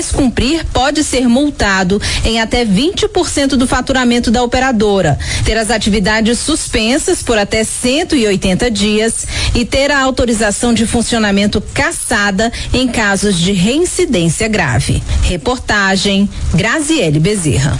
Descumprir pode ser multado em até 20% do faturamento da operadora, ter as atividades suspensas por até 180 dias e ter a autorização de funcionamento cassada em casos de reincidência grave. Reportagem Graziele Bezerra.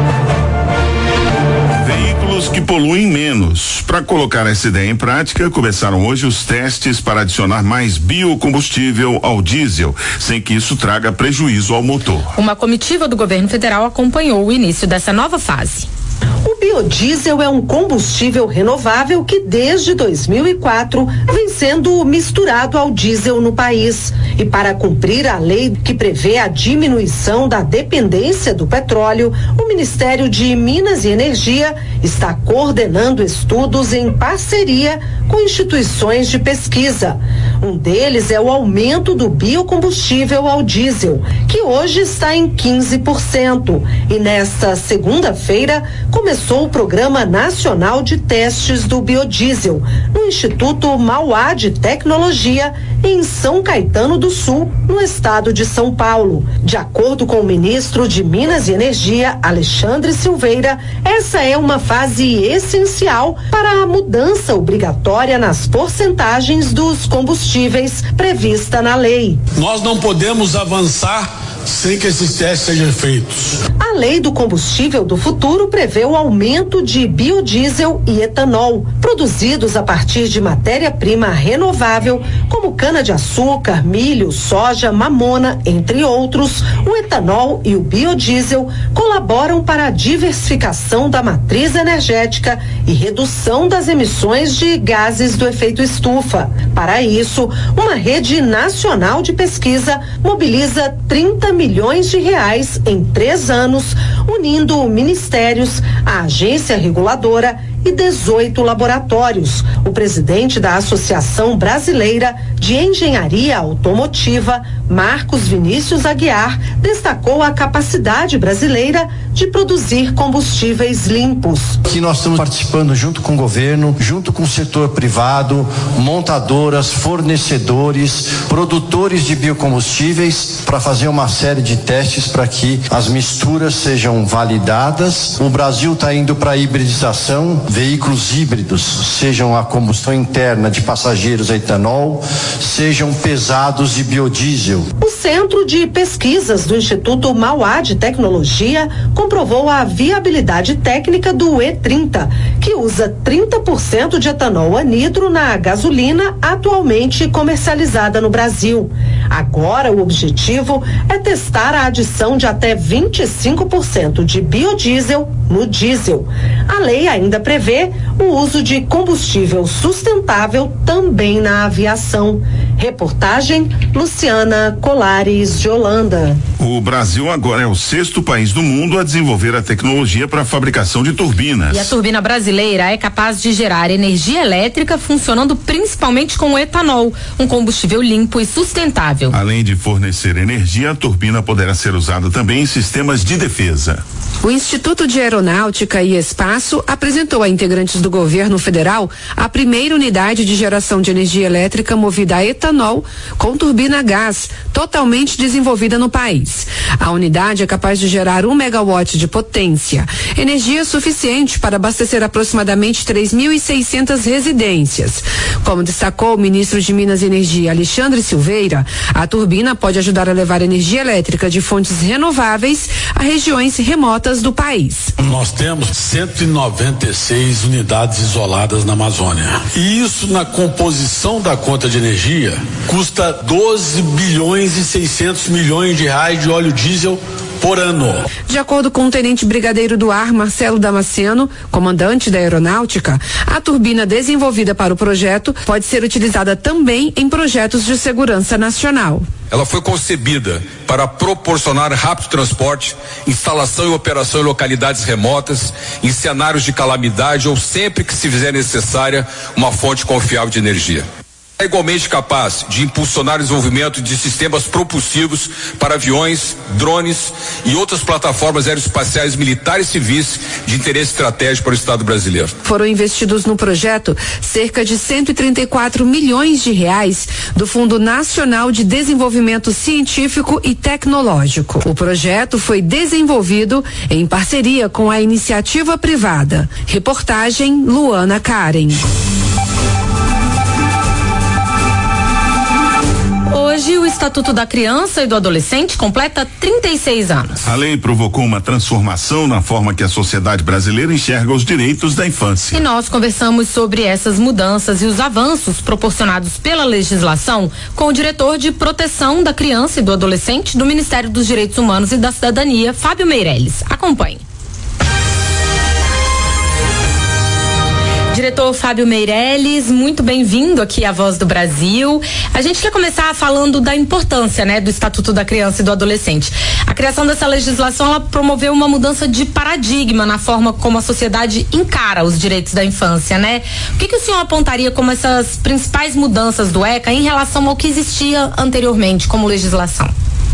Veículos que poluem menos. Para colocar essa ideia em prática, começaram hoje os testes para adicionar mais biocombustível ao diesel, sem que isso traga prejuízo ao motor. Uma comitiva do governo federal acompanhou o início dessa nova fase. O biodiesel é um combustível renovável que desde 2004 vem sendo misturado ao diesel no país. E para cumprir a lei que prevê a diminuição da dependência do petróleo, o Ministério de Minas e Energia está coordenando estudos em parceria com instituições de pesquisa. Um deles é o aumento do biocombustível ao diesel, que hoje está em 15%. E nesta segunda-feira começou o Programa Nacional de Testes do Biodiesel, no Instituto Mauá de Tecnologia, em São Caetano do Sul, no estado de São Paulo. De acordo com o ministro de Minas e Energia, Alexandre Silveira, essa é uma fase essencial para a mudança obrigatória nas porcentagens dos combustíveis prevista na lei. Nós não podemos avançar sem que esses testes sejam feitos. A lei do combustível do futuro prevê o aumento de biodiesel e etanol, produzidos a partir de matéria-prima renovável, como cana-de-açúcar, milho, soja, mamona, entre outros. O etanol e o biodiesel colaboram para a diversificação da matriz energética e redução das emissões de gases do efeito estufa. Para isso, uma rede nacional de pesquisa mobiliza 30 milhões de reais em 3 anos, unindo ministérios, a agência reguladora e 18 laboratórios. O presidente da Associação Brasileira de Engenharia Automotiva, Marcos Vinícius Aguiar, destacou a capacidade brasileira de produzir combustíveis limpos. Aqui nós estamos participando junto com o governo, junto com o setor privado, montadoras, fornecedores, produtores de biocombustíveis, para fazer uma série de testes para que as misturas sejam validadas. O Brasil está indo para a hibridização, veículos híbridos, sejam a combustão interna de passageiros a etanol, sejam pesados de biodiesel. O Centro de Pesquisas do Instituto Mauá de Tecnologia comprovou a viabilidade técnica do E30, que usa 30% de etanol anidro na gasolina atualmente comercializada no Brasil. Agora, o objetivo é testar a adição de até 25% de biodiesel no diesel. A lei ainda prevê o uso de combustível sustentável também na aviação. Reportagem Luciana Colares de Holanda. O Brasil agora é o 6º país do mundo a desenvolver a tecnologia para a fabricação de turbinas. E a turbina brasileira é capaz de gerar energia elétrica funcionando principalmente com etanol, um combustível limpo e sustentável. Além de fornecer energia, a turbina poderá ser usada também em sistemas de defesa. O Instituto de Aeronáutica e Espaço apresentou a integrantes do governo federal a primeira unidade de geração de energia elétrica movida a etanol com turbina a gás, totalmente desenvolvida no país. A unidade é capaz de gerar 1 megawatt de potência, energia suficiente para abastecer aproximadamente 3.600 residências. Como destacou o ministro de Minas e Energia, Alexandre Silveira, a turbina pode ajudar a levar energia elétrica de fontes renováveis a regiões remotas do país. Nós temos 196 unidades isoladas na Amazônia. E isso, na composição da conta de energia, custa 12 bilhões e 600 milhões de reais de óleo diesel por ano. De acordo com o tenente brigadeiro do ar, Marcelo Damasceno, comandante da aeronáutica, a turbina desenvolvida para o projeto pode ser utilizada também em projetos de segurança nacional. Ela foi concebida para proporcionar rápido transporte, instalação e operação em localidades remotas, em cenários de calamidade ou sempre que se fizer necessária uma fonte confiável de energia. É igualmente capaz de impulsionar o desenvolvimento de sistemas propulsivos para aviões, drones e outras plataformas aeroespaciais militares e civis de interesse estratégico para o Estado brasileiro. Foram investidos no projeto cerca de 134 milhões de reais do Fundo Nacional de Desenvolvimento Científico e Tecnológico. O projeto foi desenvolvido em parceria com a iniciativa privada. Reportagem Luana Karen. Hoje, o Estatuto da Criança e do Adolescente completa 36 anos. A lei provocou uma transformação na forma que a sociedade brasileira enxerga os direitos da infância. E nós conversamos sobre essas mudanças e os avanços proporcionados pela legislação com o diretor de Proteção da Criança e do Adolescente do Ministério dos Direitos Humanos e da Cidadania, Fábio Meirelles. Acompanhe. Diretor Fábio Meirelles, muito bem-vindo aqui à Voz do Brasil. A gente quer começar falando da importância, né, do Estatuto da Criança e do Adolescente. A criação dessa legislação, ela promoveu uma mudança de paradigma na forma como a sociedade encara os direitos da infância, né? O que o senhor apontaria como essas principais mudanças do ECA em relação ao que existia anteriormente como legislação?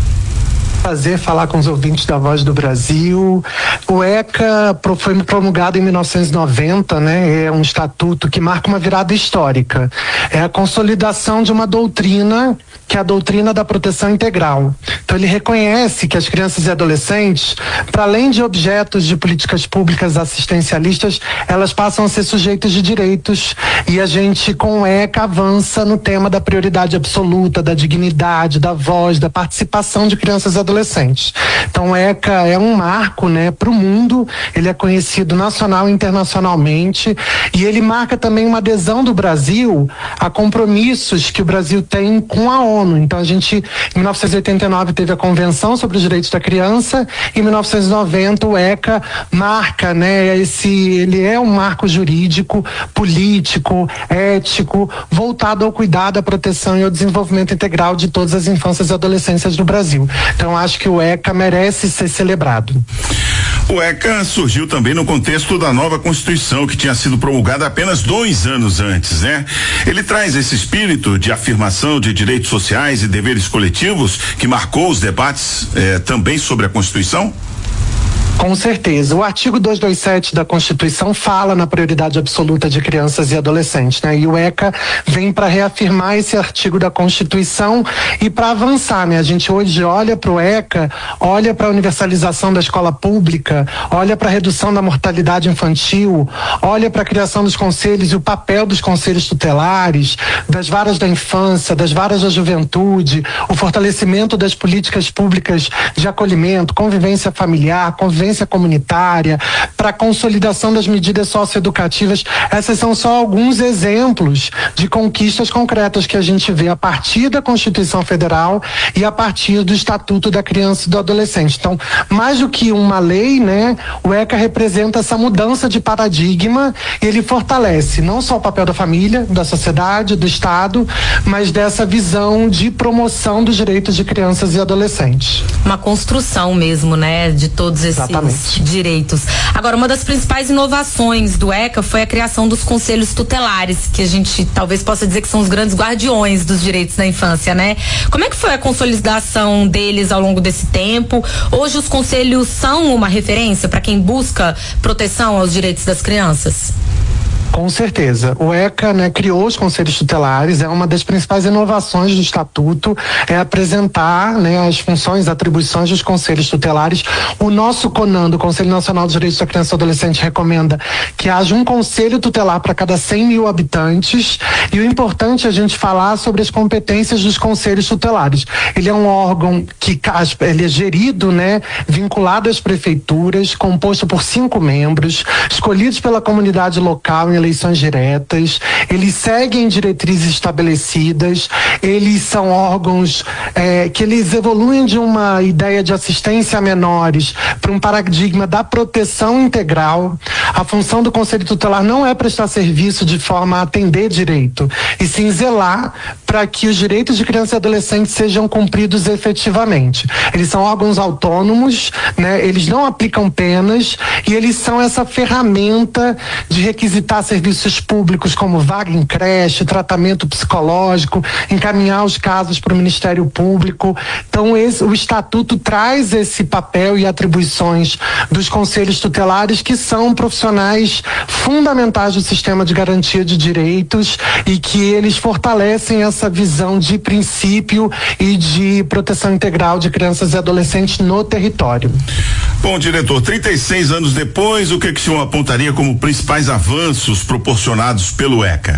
Prazer falar com os ouvintes da Voz do Brasil. O ECA foi promulgado em 1990, né? É um estatuto que marca uma virada histórica. É a consolidação de uma doutrina, que é a doutrina da proteção integral. Então ele reconhece que as crianças e adolescentes, para além de objetos de políticas públicas assistencialistas, elas passam a ser sujeitos de direitos, e a gente com o ECA avança no tema da prioridade absoluta, da dignidade, da voz, da participação de crianças e adolescentes. Então o ECA é um marco, né, para o mundo. Ele é conhecido nacional e internacionalmente, e ele marca também uma adesão do Brasil a compromissos que o Brasil tem com a ONU. Então a gente, em 1989, teve a Convenção sobre os Direitos da Criança, e em 1990 o ECA marca, né, ele é um marco jurídico, político, ético, voltado ao cuidado, à proteção e ao desenvolvimento integral de todas as infâncias e adolescências do Brasil. Então acho que o ECA merece ser celebrado. O ECA surgiu também no contexto da nova Constituição, que tinha sido promulgada apenas 2 anos antes, né? Ele traz esse espírito de afirmação de direitos sociais e deveres coletivos que marcou os debates também sobre a Constituição? Com certeza. O artigo 227 da Constituição fala na prioridade absoluta de crianças e adolescentes, né? E o ECA vem para reafirmar esse artigo da Constituição e para avançar, né? A gente hoje olha para o ECA, olha para a universalização da escola pública, olha para a redução da mortalidade infantil, olha para a criação dos conselhos e o papel dos conselhos tutelares, das varas da infância, das varas da juventude, o fortalecimento das políticas públicas de acolhimento, convivência familiar, convivência comunitária, para a consolidação das medidas socioeducativas. Essas são só alguns exemplos de conquistas concretas que a gente vê a partir da Constituição Federal e a partir do Estatuto da Criança e do Adolescente. Então, mais do que uma lei, né, o ECA representa essa mudança de paradigma, e ele fortalece não só o papel da família, da sociedade, do Estado, mas dessa visão de promoção dos direitos de crianças e adolescentes. Uma construção mesmo, né, de todos esses direitos. Agora, uma das principais inovações do ECA foi a criação dos conselhos tutelares, que a gente talvez possa dizer que são os grandes guardiões dos direitos da infância, né? Como é que foi a consolidação deles ao longo desse tempo? Hoje os conselhos são uma referência para quem busca proteção aos direitos das crianças? Com certeza. O ECA, né, criou os conselhos tutelares. É uma das principais inovações do Estatuto, é apresentar, né, as funções, atribuições dos conselhos tutelares. O nosso CONAN, o Conselho Nacional dos Direitos da Criança e do Adolescente, recomenda que haja um conselho tutelar para cada 100 mil habitantes. E o importante é a gente falar sobre as competências dos conselhos tutelares. Ele é um órgão que ele é gerido, né, vinculado às prefeituras, composto por 5 membros, escolhidos pela comunidade local em eleições diretas. Eles seguem diretrizes estabelecidas. Eles são órgãos que eles evoluem de uma ideia de assistência a menores para um paradigma da proteção integral. A função do Conselho Tutelar não é prestar serviço de forma a atender direito, e sim zelar para para que os direitos de criança e adolescente sejam cumpridos efetivamente. Eles são órgãos autônomos, né? Eles não aplicam penas e eles são essa ferramenta de requisitar serviços públicos como vaga em creche, tratamento psicológico, encaminhar os casos para o Ministério Público. Então o Estatuto traz esse papel e atribuições dos conselhos tutelares, que são profissionais fundamentais do sistema de garantia de direitos e que eles fortalecem essa visão de princípio e de proteção integral de crianças e adolescentes no território. Bom, diretor, 36 anos depois, o que o senhor apontaria como principais avanços proporcionados pelo ECA?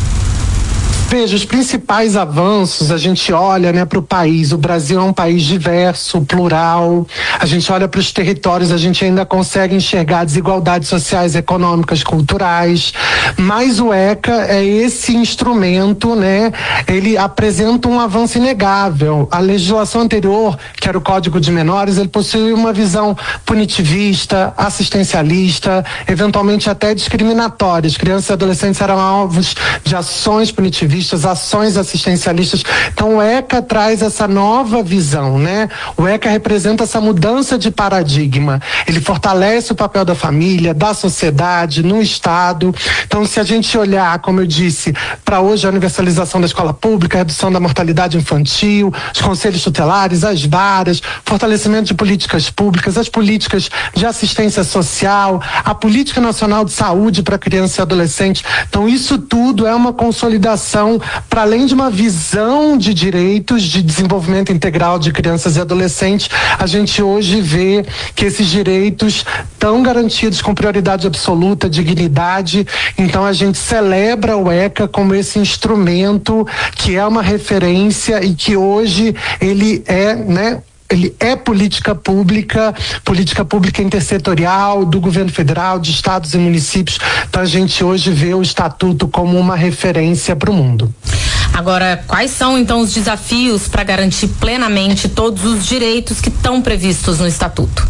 Veja, os principais avanços, a gente olha, né, para o país. O Brasil é um país diverso, plural. A gente olha para os territórios, a gente ainda consegue enxergar desigualdades sociais, econômicas, culturais. Mas o ECA é esse instrumento, né? Ele apresenta um avanço inegável. A legislação anterior, que era o Código de Menores, ele possui uma visão punitivista, assistencialista, eventualmente até discriminatória. As crianças e adolescentes eram alvos de ações punitivistas, ações assistencialistas. Então o ECA traz essa nova visão, né? O ECA representa essa mudança de paradigma. Ele fortalece o papel da família, da sociedade, no Estado. Então, se a gente olhar, como eu disse, para hoje a universalização da escola pública, a redução da mortalidade infantil, os conselhos tutelares, as varas, fortalecimento de políticas públicas, as políticas de assistência social, a política nacional de saúde para criança e adolescente. Então, isso tudo é uma consolidação para além de uma visão de direitos, de desenvolvimento integral de crianças e adolescentes. A gente hoje vê que esses direitos estão garantidos com prioridade absoluta, dignidade. Então a gente celebra o ECA como esse instrumento que é uma referência e que hoje ele é, né, ele é política pública intersetorial do governo federal, de estados e municípios. Então a gente hoje vê o Estatuto como uma referência para o mundo. Agora, quais são então os desafios para garantir plenamente todos os direitos que estão previstos no Estatuto?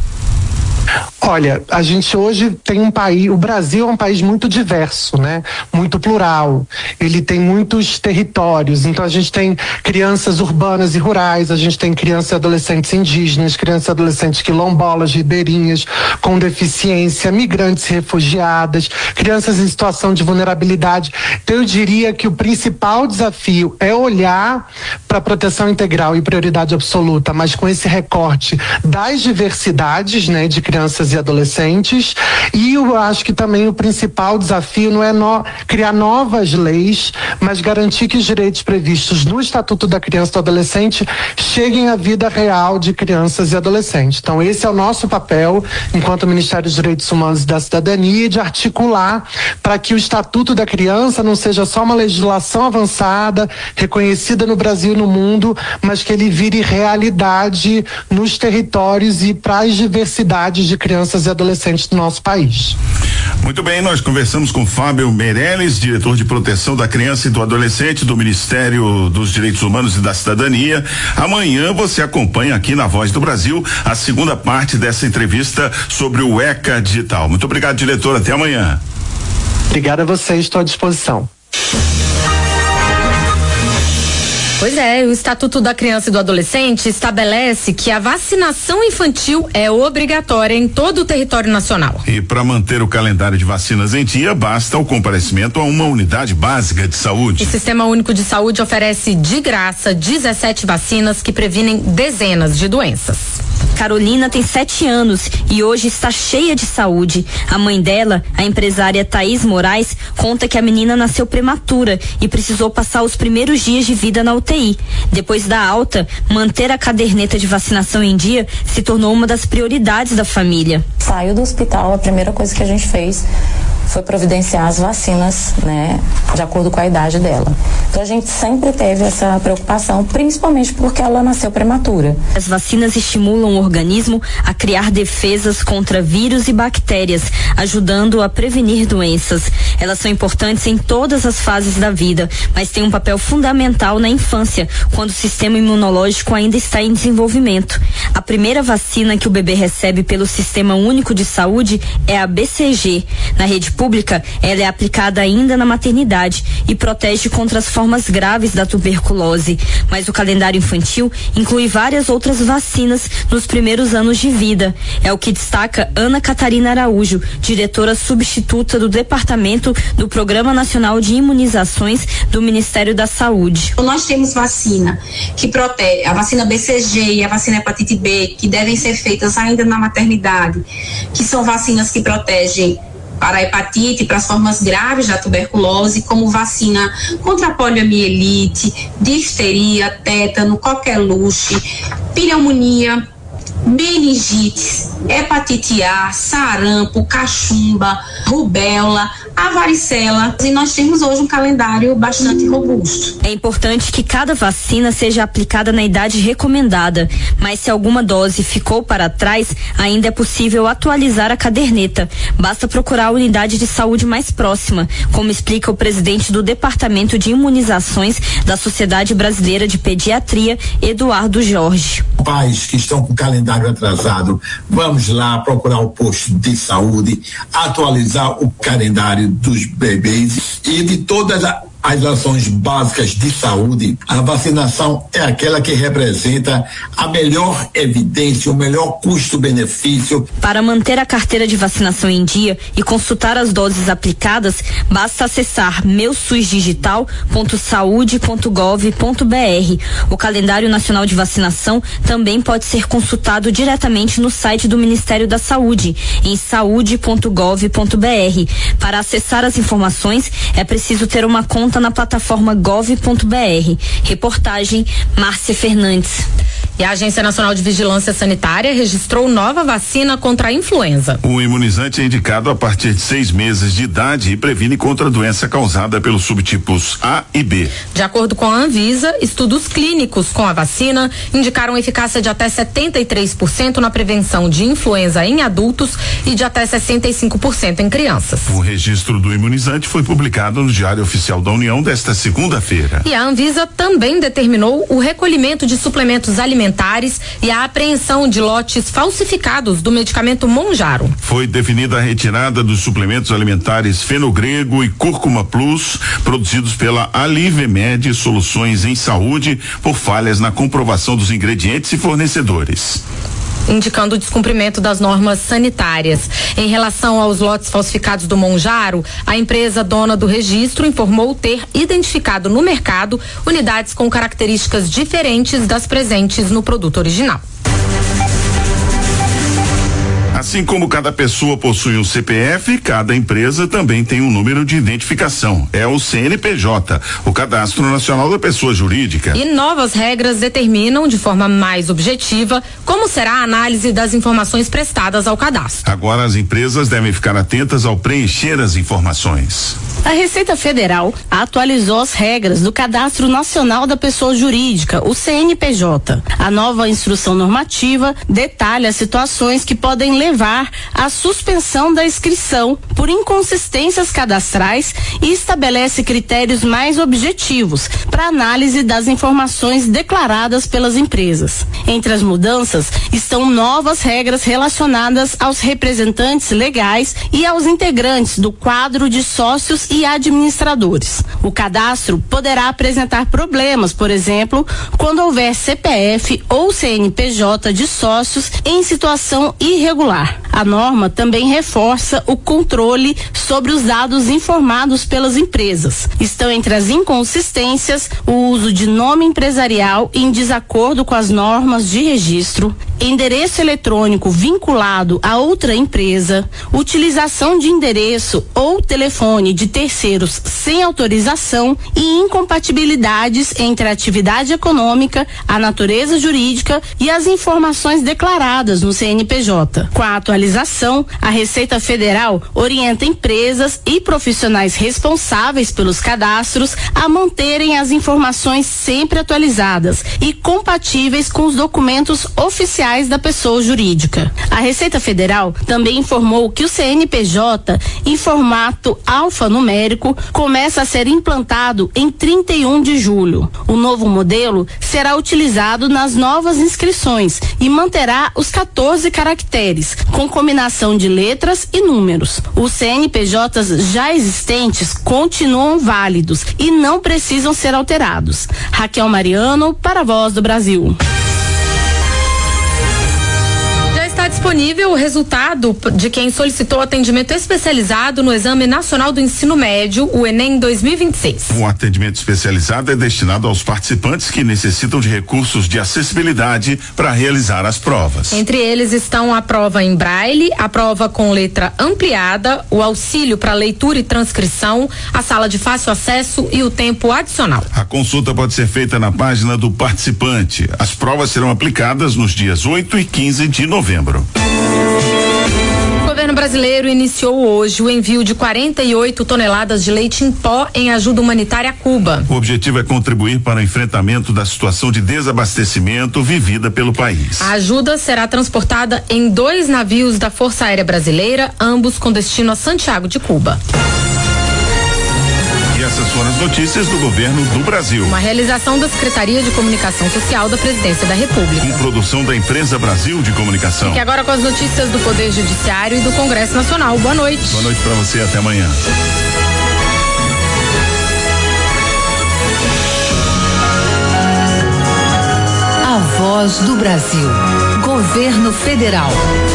Olha, a gente hoje tem um país, o Brasil é um país muito diverso, né? Muito plural. Ele tem muitos territórios, então a gente tem crianças urbanas e rurais, a gente tem crianças e adolescentes indígenas, crianças e adolescentes quilombolas, ribeirinhas, com deficiência, migrantes e refugiadas, crianças em situação de vulnerabilidade. Então eu diria que o principal desafio é olhar para a proteção integral e prioridade absoluta, mas com esse recorte das diversidades, né, de crianças e adolescentes. E eu acho que também o principal desafio não é criar novas leis, mas garantir que os direitos previstos no Estatuto da Criança e do Adolescente cheguem à vida real de crianças e adolescentes. Então esse é o nosso papel enquanto Ministério dos Direitos Humanos e da Cidadania, de articular para que o Estatuto da Criança não seja só uma legislação avançada, reconhecida no Brasil e no mundo, mas que ele vire realidade nos territórios e para as diversidades de crianças e adolescentes do nosso país. Muito bem, nós conversamos com Fábio Meirelles, diretor de proteção da criança e do adolescente do Ministério dos Direitos Humanos e da Cidadania. Amanhã você acompanha aqui na Voz do Brasil a segunda parte dessa entrevista sobre o ECA Digital. Muito obrigado, diretor, até amanhã. Obrigado a vocês, estou à disposição. Pois é, o Estatuto da Criança e do Adolescente estabelece que a vacinação infantil é obrigatória em todo o território nacional. E para manter o calendário de vacinas em dia, basta o comparecimento a uma unidade básica de saúde. O Sistema Único de Saúde oferece de graça 17 vacinas que previnem dezenas de doenças. Carolina tem 7 anos e hoje está cheia de saúde. A mãe dela, a empresária Thaís Moraes, conta que a menina nasceu prematura e precisou passar os primeiros dias de vida na UTI. Depois da alta, manter a caderneta de vacinação em dia se tornou uma das prioridades da família. Saiu do hospital, a primeira coisa que a gente fez foi providenciar as vacinas, né, de acordo com a idade dela. Então a gente sempre teve essa preocupação, principalmente porque ela nasceu prematura. As vacinas estimulam o organismo a criar defesas contra vírus e bactérias, ajudando a prevenir doenças. Elas são importantes em todas as fases da vida, mas têm um papel fundamental na infância, quando o sistema imunológico ainda está em desenvolvimento. A primeira vacina que o bebê recebe pelo Sistema Único de Saúde é a BCG. Na rede pública, ela é aplicada ainda na maternidade e protege contra as formas graves da tuberculose. Mas o calendário infantil inclui várias outras vacinas nos primeiros anos de vida. É o que destaca Ana Catarina Araújo, diretora substituta do Departamento do Programa Nacional de Imunizações do Ministério da Saúde. Nós temos vacina que protege, a vacina BCG e a vacina hepatite B, que devem ser feitas ainda na maternidade, que são vacinas que protegem para a hepatite, para as formas graves da tuberculose, como vacina contra a poliomielite, difteria, tétano, coqueluche, pneumonia, meningite, hepatite A, sarampo, cachumba, rubéola, a varicela. E nós temos hoje um calendário bastante robusto. É importante que cada vacina seja aplicada na idade recomendada, mas se alguma dose ficou para trás, ainda é possível atualizar a caderneta. Basta procurar a unidade de saúde mais próxima, como explica o presidente do Departamento de Imunizações da Sociedade Brasileira de Pediatria, Eduardo Jorge. Pais que estão com calendário atrasado, vamos lá procurar o posto de saúde, atualizar o calendário dos bebês e de todas as ações básicas de saúde. A vacinação é aquela que representa a melhor evidência, o melhor custo-benefício. Para manter a carteira de vacinação em dia e consultar as doses aplicadas, basta acessar meususdigital.saude.gov.br. O calendário nacional de vacinação também pode ser consultado diretamente no site do Ministério da Saúde, em saude.gov.br. Para acessar as informações, é preciso ter uma conta na plataforma gov.br. Reportagem Márcia Fernandes. E a Agência Nacional de Vigilância Sanitária registrou nova vacina contra a influenza. O imunizante é indicado a partir de 6 meses de idade e previne contra a doença causada pelos subtipos A e B. De acordo com a Anvisa, estudos clínicos com a vacina indicaram eficácia de até 73% na prevenção de influenza em adultos e de até 65% em crianças. O registro do imunizante foi publicado no Diário Oficial da União desta segunda-feira. E a Anvisa também determinou o recolhimento de suplementos alimentares e a apreensão de lotes falsificados do medicamento Monjaro. Foi definida a retirada dos suplementos alimentares Fenogrego e Cúrcuma Plus, produzidos pela Alivemed Soluções em Saúde, por falhas na comprovação dos ingredientes e fornecedores, indicando o descumprimento das normas sanitárias. Em relação aos lotes falsificados do Monjaro, a empresa dona do registro informou ter identificado no mercado unidades com características diferentes das presentes no produto original. Assim como cada pessoa possui um CPF, cada empresa também tem um número de identificação. É o CNPJ, o Cadastro Nacional da Pessoa Jurídica. E novas regras determinam de forma mais objetiva como será a análise das informações prestadas ao cadastro. Agora as empresas devem ficar atentas ao preencher as informações. A Receita Federal atualizou as regras do Cadastro Nacional da Pessoa Jurídica, o CNPJ. A nova instrução normativa detalha as situações que podem levar à suspensão da inscrição por inconsistências cadastrais e estabelece critérios mais objetivos para análise das informações declaradas pelas empresas. Entre as mudanças estão novas regras relacionadas aos representantes legais e aos integrantes do quadro de sócios e administradores. O cadastro poderá apresentar problemas, por exemplo, quando houver CPF ou CNPJ de sócios em situação irregular. A norma também reforça o controle sobre os dados informados pelas empresas. Estão entre as inconsistências o uso de nome empresarial em desacordo com as normas de registro, endereço eletrônico vinculado a outra empresa, utilização de endereço ou telefone de terceiros sem autorização e incompatibilidades entre a atividade econômica, a natureza jurídica e as informações declaradas no CNPJ. Com a atualização, a Receita Federal orienta empresas e profissionais responsáveis pelos cadastros a manterem as informações sempre atualizadas e compatíveis com os documentos oficiais sociais da pessoa jurídica. A Receita Federal também informou que o CNPJ, em formato alfanumérico, começa a ser implantado em 31 de julho. O novo modelo será utilizado nas novas inscrições e manterá os 14 caracteres, com combinação de letras e números. Os CNPJs já existentes continuam válidos e não precisam ser alterados. Raquel Mariano, para a Voz do Brasil. Está disponível o resultado de quem solicitou atendimento especializado no Exame Nacional do Ensino Médio, o Enem 2026. O atendimento especializado é destinado aos participantes que necessitam de recursos de acessibilidade para realizar as provas. Entre eles estão a prova em braille, a prova com letra ampliada, o auxílio para leitura e transcrição, a sala de fácil acesso e o tempo adicional. A consulta pode ser feita na página do participante. As provas serão aplicadas nos dias 8 e 15 de novembro. O governo brasileiro iniciou hoje o envio de 48 toneladas de leite em pó em ajuda humanitária a Cuba. O objetivo é contribuir para o enfrentamento da situação de desabastecimento vivida pelo país. A ajuda será transportada em 2 navios da Força Aérea Brasileira, ambos com destino a Santiago de Cuba. E essas foram as notícias do governo do Brasil. Uma realização da Secretaria de Comunicação Social da Presidência da República. Com produção da Empresa Brasil de Comunicação. Fique agora com as notícias do Poder Judiciário e do Congresso Nacional. Boa noite. Boa noite para você, até amanhã. A Voz do Brasil. Governo Federal.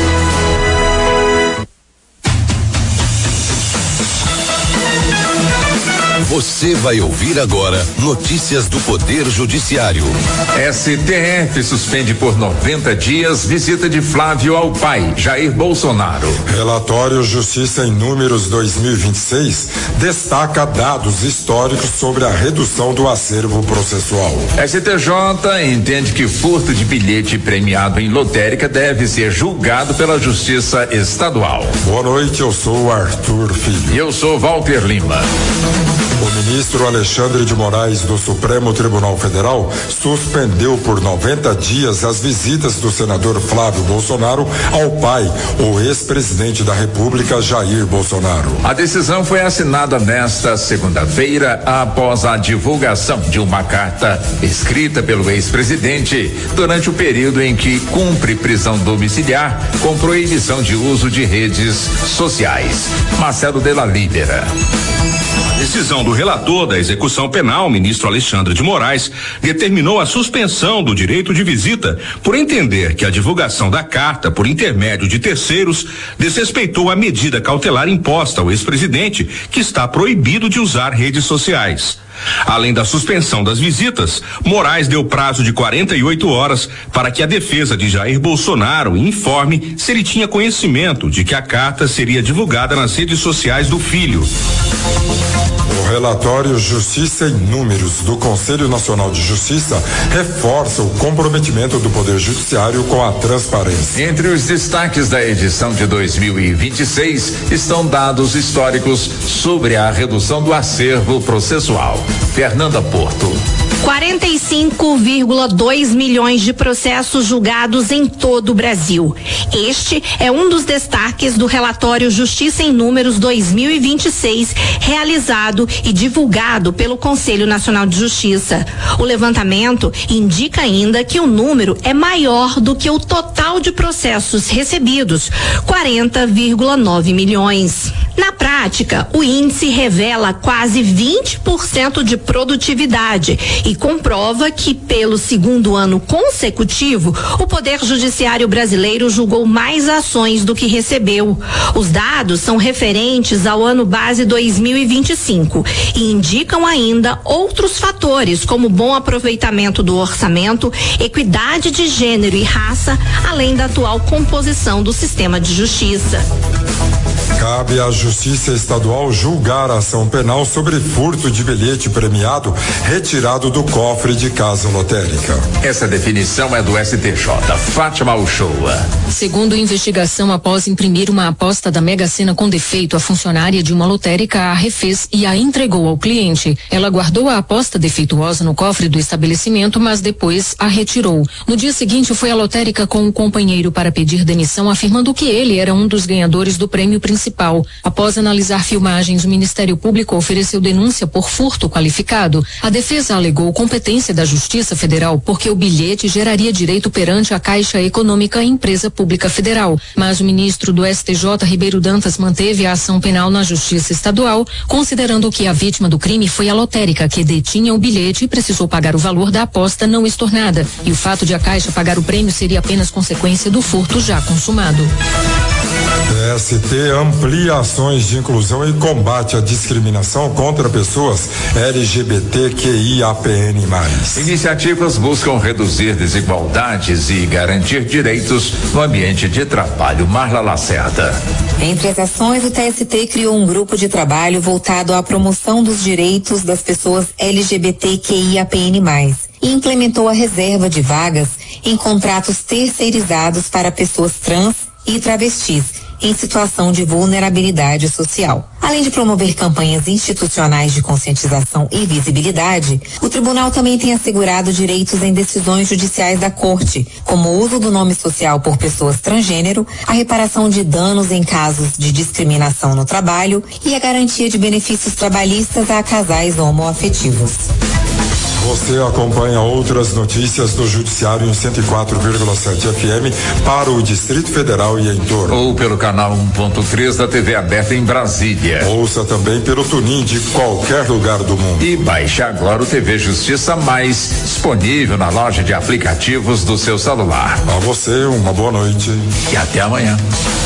Você vai ouvir agora notícias do Poder Judiciário. STF suspende por 90 dias visita de Flávio ao pai, Jair Bolsonaro. Relatório Justiça em Números 2026 destaca dados históricos sobre a redução do acervo processual. STJ entende que furto de bilhete premiado em lotérica deve ser julgado pela Justiça Estadual. Boa noite, eu sou Arthur Filho. E eu sou Walter Lima. O ministro Alexandre de Moraes do Supremo Tribunal Federal suspendeu por 90 dias as visitas do senador Flávio Bolsonaro ao pai, o ex-presidente da República, Jair Bolsonaro. A decisão foi assinada nesta segunda-feira após a divulgação de uma carta escrita pelo ex-presidente durante o período em que cumpre prisão domiciliar com proibição de uso de redes sociais. Marcelo Della Libera. Decisão do relator da execução penal, ministro Alexandre de Moraes, determinou a suspensão do direito de visita por entender que a divulgação da carta por intermédio de terceiros desrespeitou a medida cautelar imposta ao ex-presidente, que está proibido de usar redes sociais. Além da suspensão das visitas, Moraes deu prazo de 48 horas para que a defesa de Jair Bolsonaro informe se ele tinha conhecimento de que a carta seria divulgada nas redes sociais do filho. O relatório Justiça em Números do Conselho Nacional de Justiça reforça o comprometimento do Poder Judiciário com a transparência. Entre os destaques da edição de 2026 estão dados históricos sobre a redução do acervo processual. Fernanda Porto. 45,2 milhões de processos julgados em todo o Brasil. Este é um dos destaques do relatório Justiça em Números 2026, realizado e divulgado pelo Conselho Nacional de Justiça. O levantamento indica ainda que o número é maior do que o total de processos recebidos, 40,9 milhões. Na prática, o índice revela quase 20% de produtividade e comprova que, pelo segundo ano consecutivo, o Poder Judiciário brasileiro julgou mais ações do que recebeu. Os dados são referentes ao ano base 2025 e indicam ainda outros fatores, como bom aproveitamento do orçamento, equidade de gênero e raça, além da atual composição do sistema de justiça. Cabe à Justiça Estadual julgar a ação penal sobre furto de bilhete premiado retirado do cofre de casa lotérica. Essa definição é do STJ. Fátima Uchoa. Segundo investigação, após imprimir uma aposta da Mega Sena com defeito, a funcionária de uma lotérica a refez e a entregou ao cliente. Ela guardou a aposta defeituosa no cofre do estabelecimento, mas depois a retirou. No dia seguinte, foi à lotérica com um companheiro para pedir demissão, afirmando que ele era um dos ganhadores do prêmio principal. Após analisar filmagens, o Ministério Público ofereceu denúncia por furto qualificado. A defesa alegou competência da Justiça Federal porque o bilhete geraria direito perante a Caixa Econômica e Empresa Pública Federal. Mas o ministro do STJ, Ribeiro Dantas, manteve a ação penal na Justiça Estadual, considerando que a vítima do crime foi a lotérica que detinha o bilhete e precisou pagar o valor da aposta não estornada. E o fato de a Caixa pagar o prêmio seria apenas consequência do furto já consumado. TST amplia ações de inclusão e combate à discriminação contra pessoas LGBTQIAPN+. Iniciativas buscam reduzir desigualdades e garantir direitos no ambiente de trabalho. Marla Lacerda. Entre as ações, o TST criou um grupo de trabalho voltado à promoção dos direitos das pessoas LGBTQIAPN+, e implementou a reserva de vagas em contratos terceirizados para pessoas trans e travestis em situação de vulnerabilidade social. Além de promover campanhas institucionais de conscientização e visibilidade, o tribunal também tem assegurado direitos em decisões judiciais da Corte, como o uso do nome social por pessoas transgênero, a reparação de danos em casos de discriminação no trabalho e a garantia de benefícios trabalhistas a casais homoafetivos. Você acompanha outras notícias do Judiciário em 104,7 FM para o Distrito Federal e em torno. Ou pelo canal 1.3 da TV aberta em Brasília. Ouça também pelo TuneIn de qualquer lugar do mundo. E baixe agora o TV Justiça Mais, disponível na loja de aplicativos do seu celular. A você, uma boa noite. E até amanhã.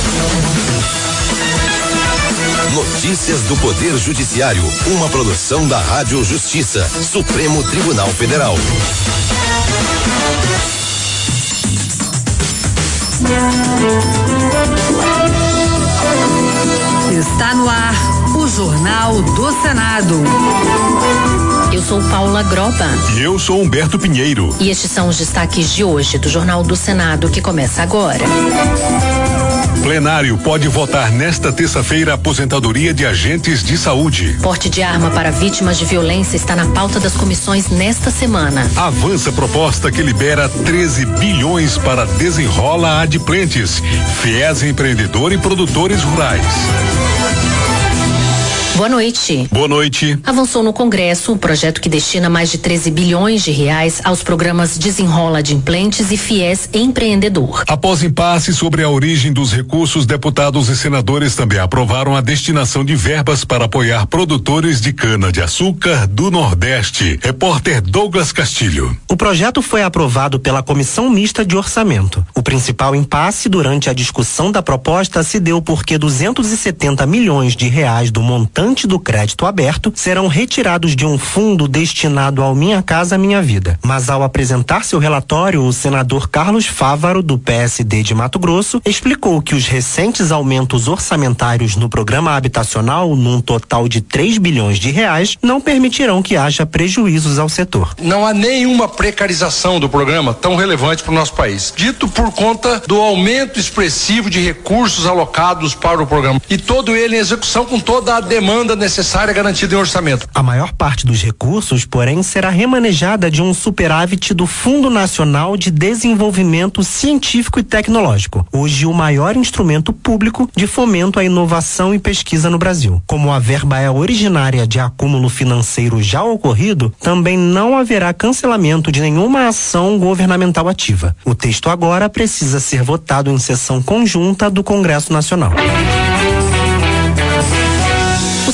Notícias do Poder Judiciário, uma produção da Rádio Justiça, Supremo Tribunal Federal. Está no ar o Jornal do Senado. Eu sou Paula Groba. E eu sou Humberto Pinheiro. E estes são os destaques de hoje do Jornal do Senado, que começa agora. Plenário pode votar nesta terça-feira a aposentadoria de agentes de saúde. Porte de arma para vítimas de violência está na pauta das comissões nesta semana. Avança proposta que libera 13 bilhões para Desenrola Adimplentes, FIES Empreendedor e Produtores Rurais. Boa noite. Boa noite. Avançou no Congresso o projeto que destina mais de 13 bilhões de reais aos programas Desenrola Adimplentes e FIES Empreendedor. Após impasse sobre a origem dos recursos, deputados e senadores também aprovaram a destinação de verbas para apoiar produtores de cana-de-açúcar do Nordeste. Repórter Douglas Castilho. O projeto foi aprovado pela Comissão Mista de Orçamento. O principal impasse durante a discussão da proposta se deu porque 270 milhões de reais do montante do crédito aberto serão retirados de um fundo destinado ao Minha Casa Minha Vida. Mas ao apresentar seu relatório, o senador Carlos Fávaro, do PSD de Mato Grosso, explicou que os recentes aumentos orçamentários no programa habitacional, num total de 3 bilhões de reais, não permitirão que haja prejuízos ao setor. Não há nenhuma precarização do programa tão relevante para o nosso país, dito por conta do aumento expressivo de recursos alocados para o programa e todo ele em execução com toda a demanda necessária garantida em orçamento. A maior parte dos recursos, porém, será remanejada de um superávit do Fundo Nacional de Desenvolvimento Científico e Tecnológico, hoje o maior instrumento público de fomento à inovação e pesquisa no Brasil. Como a verba é originária de acúmulo financeiro já ocorrido, também não haverá cancelamento de nenhuma ação governamental ativa. O texto agora precisa ser votado em sessão conjunta do Congresso Nacional. O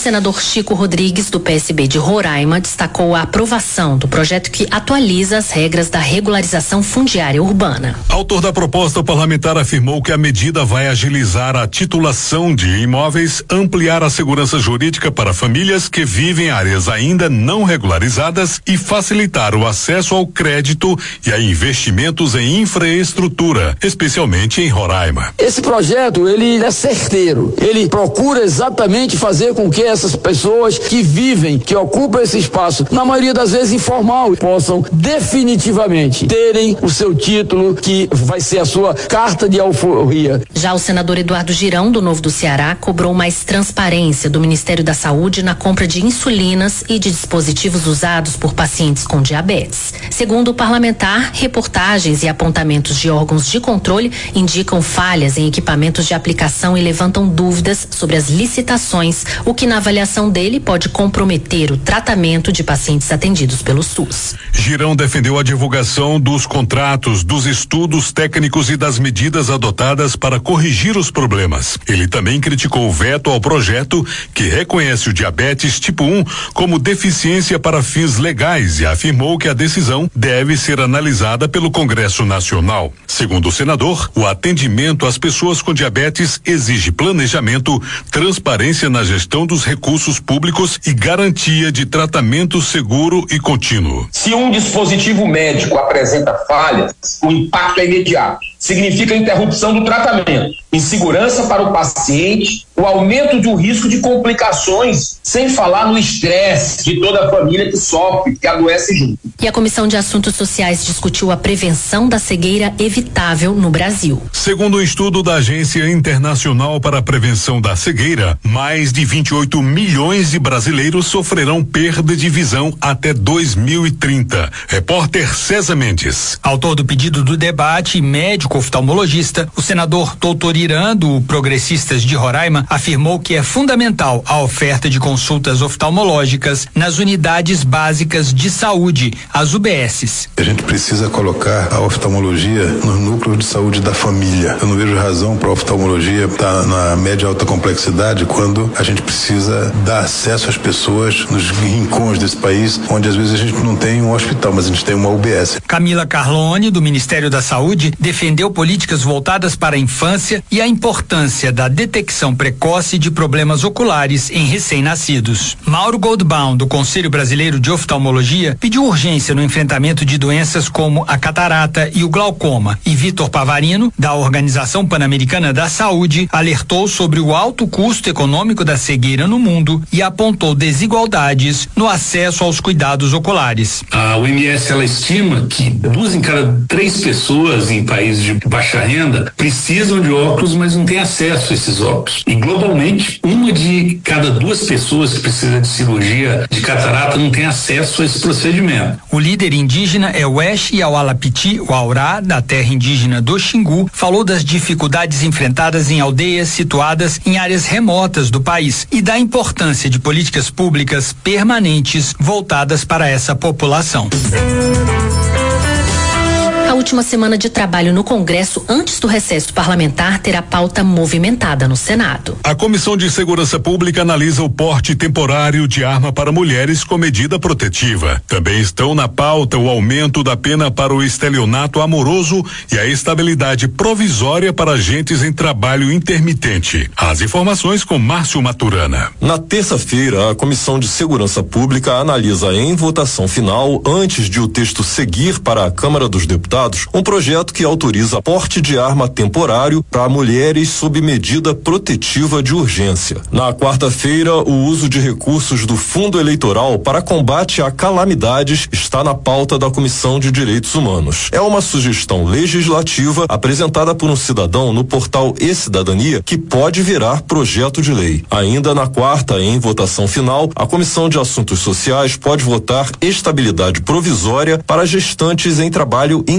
senador Chico Rodrigues, do PSB de Roraima, destacou a aprovação do projeto que atualiza as regras da regularização fundiária urbana. Autor da proposta, o parlamentar afirmou que a medida vai agilizar a titulação de imóveis, ampliar a segurança jurídica para famílias que vivem em áreas ainda não regularizadas e facilitar o acesso ao crédito e a investimentos em infraestrutura, especialmente em Roraima. Esse projeto, ele é certeiro. Ele procura exatamente fazer com que essas pessoas que vivem, que ocupam esse espaço, na maioria das vezes informal, possam definitivamente terem o seu título, que vai ser a sua carta de alforria. Já o senador Eduardo Girão, do Novo do Ceará, cobrou mais transparência do Ministério da Saúde na compra de insulinas e de dispositivos usados por pacientes com diabetes. Segundo o parlamentar, reportagens e apontamentos de órgãos de controle indicam falhas em equipamentos de aplicação e levantam dúvidas sobre as licitações, o que na avaliação dele pode comprometer o tratamento de pacientes atendidos pelo SUS. Girão defendeu a divulgação dos contratos, dos estudos técnicos e das medidas adotadas para corrigir os problemas. Ele também criticou o veto ao projeto que reconhece o diabetes tipo 1 como deficiência para fins legais e afirmou que a decisão deve ser analisada pelo Congresso Nacional. Segundo o senador, o atendimento às pessoas com diabetes exige planejamento, transparência na gestão dos recursos públicos e garantia de tratamento seguro e contínuo. Se um dispositivo médico apresenta falhas, o impacto é imediato. Significa interrupção do tratamento, insegurança para o paciente, o aumento do risco de complicações, sem falar no estresse de toda a família que sofre, que adoece junto. E a Comissão de Assuntos Sociais discutiu a prevenção da cegueira evitável no Brasil. Segundo um estudo da Agência Internacional para a Prevenção da Cegueira, mais de 28 milhões de brasileiros sofrerão perda de visão até 2030. Repórter César Mendes. Autor do pedido do debate, médico oftalmologista, o senador Doutor Irã, do Progressistas de Roraima, afirmou que é fundamental a oferta de consultas oftalmológicas nas unidades básicas de saúde, as UBSs. A gente precisa colocar a oftalmologia no núcleo de saúde da família. Eu não vejo razão para a oftalmologia estar na média e alta complexidade quando a gente precisa dar acesso às pessoas nos rincões desse país, onde às vezes a gente não tem um hospital, mas a gente tem uma UBS. Camila Carlone, do Ministério da Saúde, defendeu políticas voltadas para a infância e a importância da detecção precoce de problemas oculares em recém-nascidos. Mauro Goldbaum, do Conselho Brasileiro de Oftalmologia, pediu urgência no enfrentamento de doenças como a catarata e o glaucoma. E Vitor Pavarino, da Organização Pan-Americana da Saúde, alertou sobre o alto custo econômico da cegueira no mundo e apontou desigualdades no acesso aos cuidados oculares. A OMS, ela estima que 2 em cada 3 pessoas em países de baixa renda precisam de óculos, mas não têm acesso a esses óculos. E globalmente, 1 de cada 2 pessoas que precisa de cirurgia de catarata não tem acesso a esse procedimento. O líder indígena Ewesh Yawalapiti Waurá, da terra indígena do Xingu, falou das dificuldades enfrentadas em aldeias situadas em áreas remotas do país e da importância de políticas públicas permanentes voltadas para essa população. A última semana de trabalho no Congresso antes do recesso parlamentar terá pauta movimentada no Senado. A Comissão de Segurança Pública analisa o porte temporário de arma para mulheres com medida protetiva. Também estão na pauta o aumento da pena para o estelionato amoroso e a estabilidade provisória para agentes em trabalho intermitente. As informações com Márcio Maturana. Na terça-feira, a Comissão de Segurança Pública analisa em votação final, antes de o texto seguir para a Câmara dos Deputados, um projeto que autoriza porte de arma temporário para mulheres sob medida protetiva de urgência. Na quarta-feira, o uso de recursos do Fundo Eleitoral para combate a calamidades está na pauta da Comissão de Direitos Humanos. É uma sugestão legislativa apresentada por um cidadão no portal E-Cidadania que pode virar projeto de lei. Ainda na quarta, em votação final, a Comissão de Assuntos Sociais pode votar estabilidade provisória para gestantes em trabalho intermitente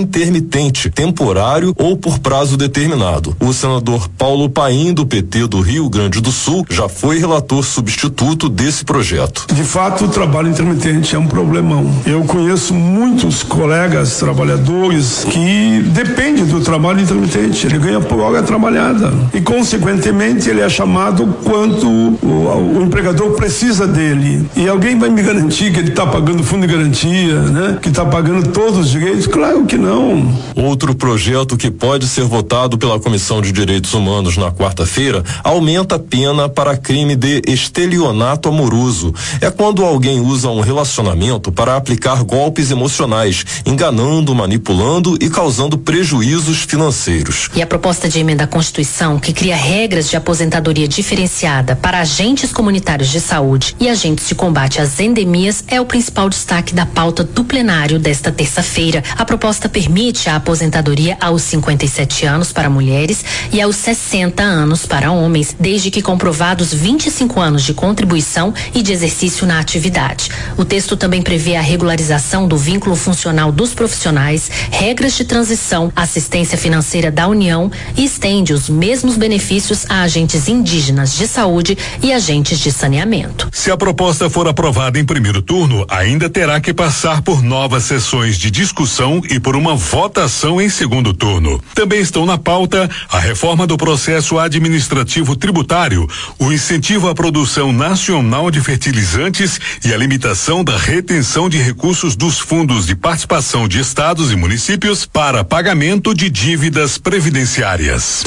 intermitente, temporário ou por prazo determinado. O senador Paulo Paim, do PT do Rio Grande do Sul, já foi relator substituto desse projeto. De fato, o trabalho intermitente é um problemão. Eu conheço muitos colegas trabalhadores que dependem do trabalho intermitente. Ele ganha por hora trabalhada e, consequentemente, ele é chamado quanto o empregador precisa dele. E alguém vai me garantir que ele está pagando fundo de garantia, né? Que está pagando todos os direitos? Claro que não. Outro projeto que pode ser votado pela Comissão de Direitos Humanos na quarta-feira aumenta a pena para crime de estelionato amoroso. É quando alguém usa um relacionamento para aplicar golpes emocionais, enganando, manipulando e causando prejuízos financeiros. E a proposta de emenda à Constituição, que cria regras de aposentadoria diferenciada para agentes comunitários de saúde e agentes de combate às endemias, é o principal destaque da pauta do plenário desta terça-feira. A proposta permite a aposentadoria aos 57 anos para mulheres e aos 60 anos para homens, desde que comprovados 25 anos de contribuição e de exercício na atividade. O texto também prevê a regularização do vínculo funcional dos profissionais, regras de transição, assistência financeira da União e estende os mesmos benefícios a agentes indígenas de saúde e agentes de saneamento. Se a proposta for aprovada em primeiro turno, ainda terá que passar por novas sessões de discussão e por uma votação em segundo turno. Também estão na pauta a reforma do processo administrativo tributário, o incentivo à produção nacional de fertilizantes e a limitação da retenção de recursos dos fundos de participação de estados e municípios para pagamento de dívidas previdenciárias.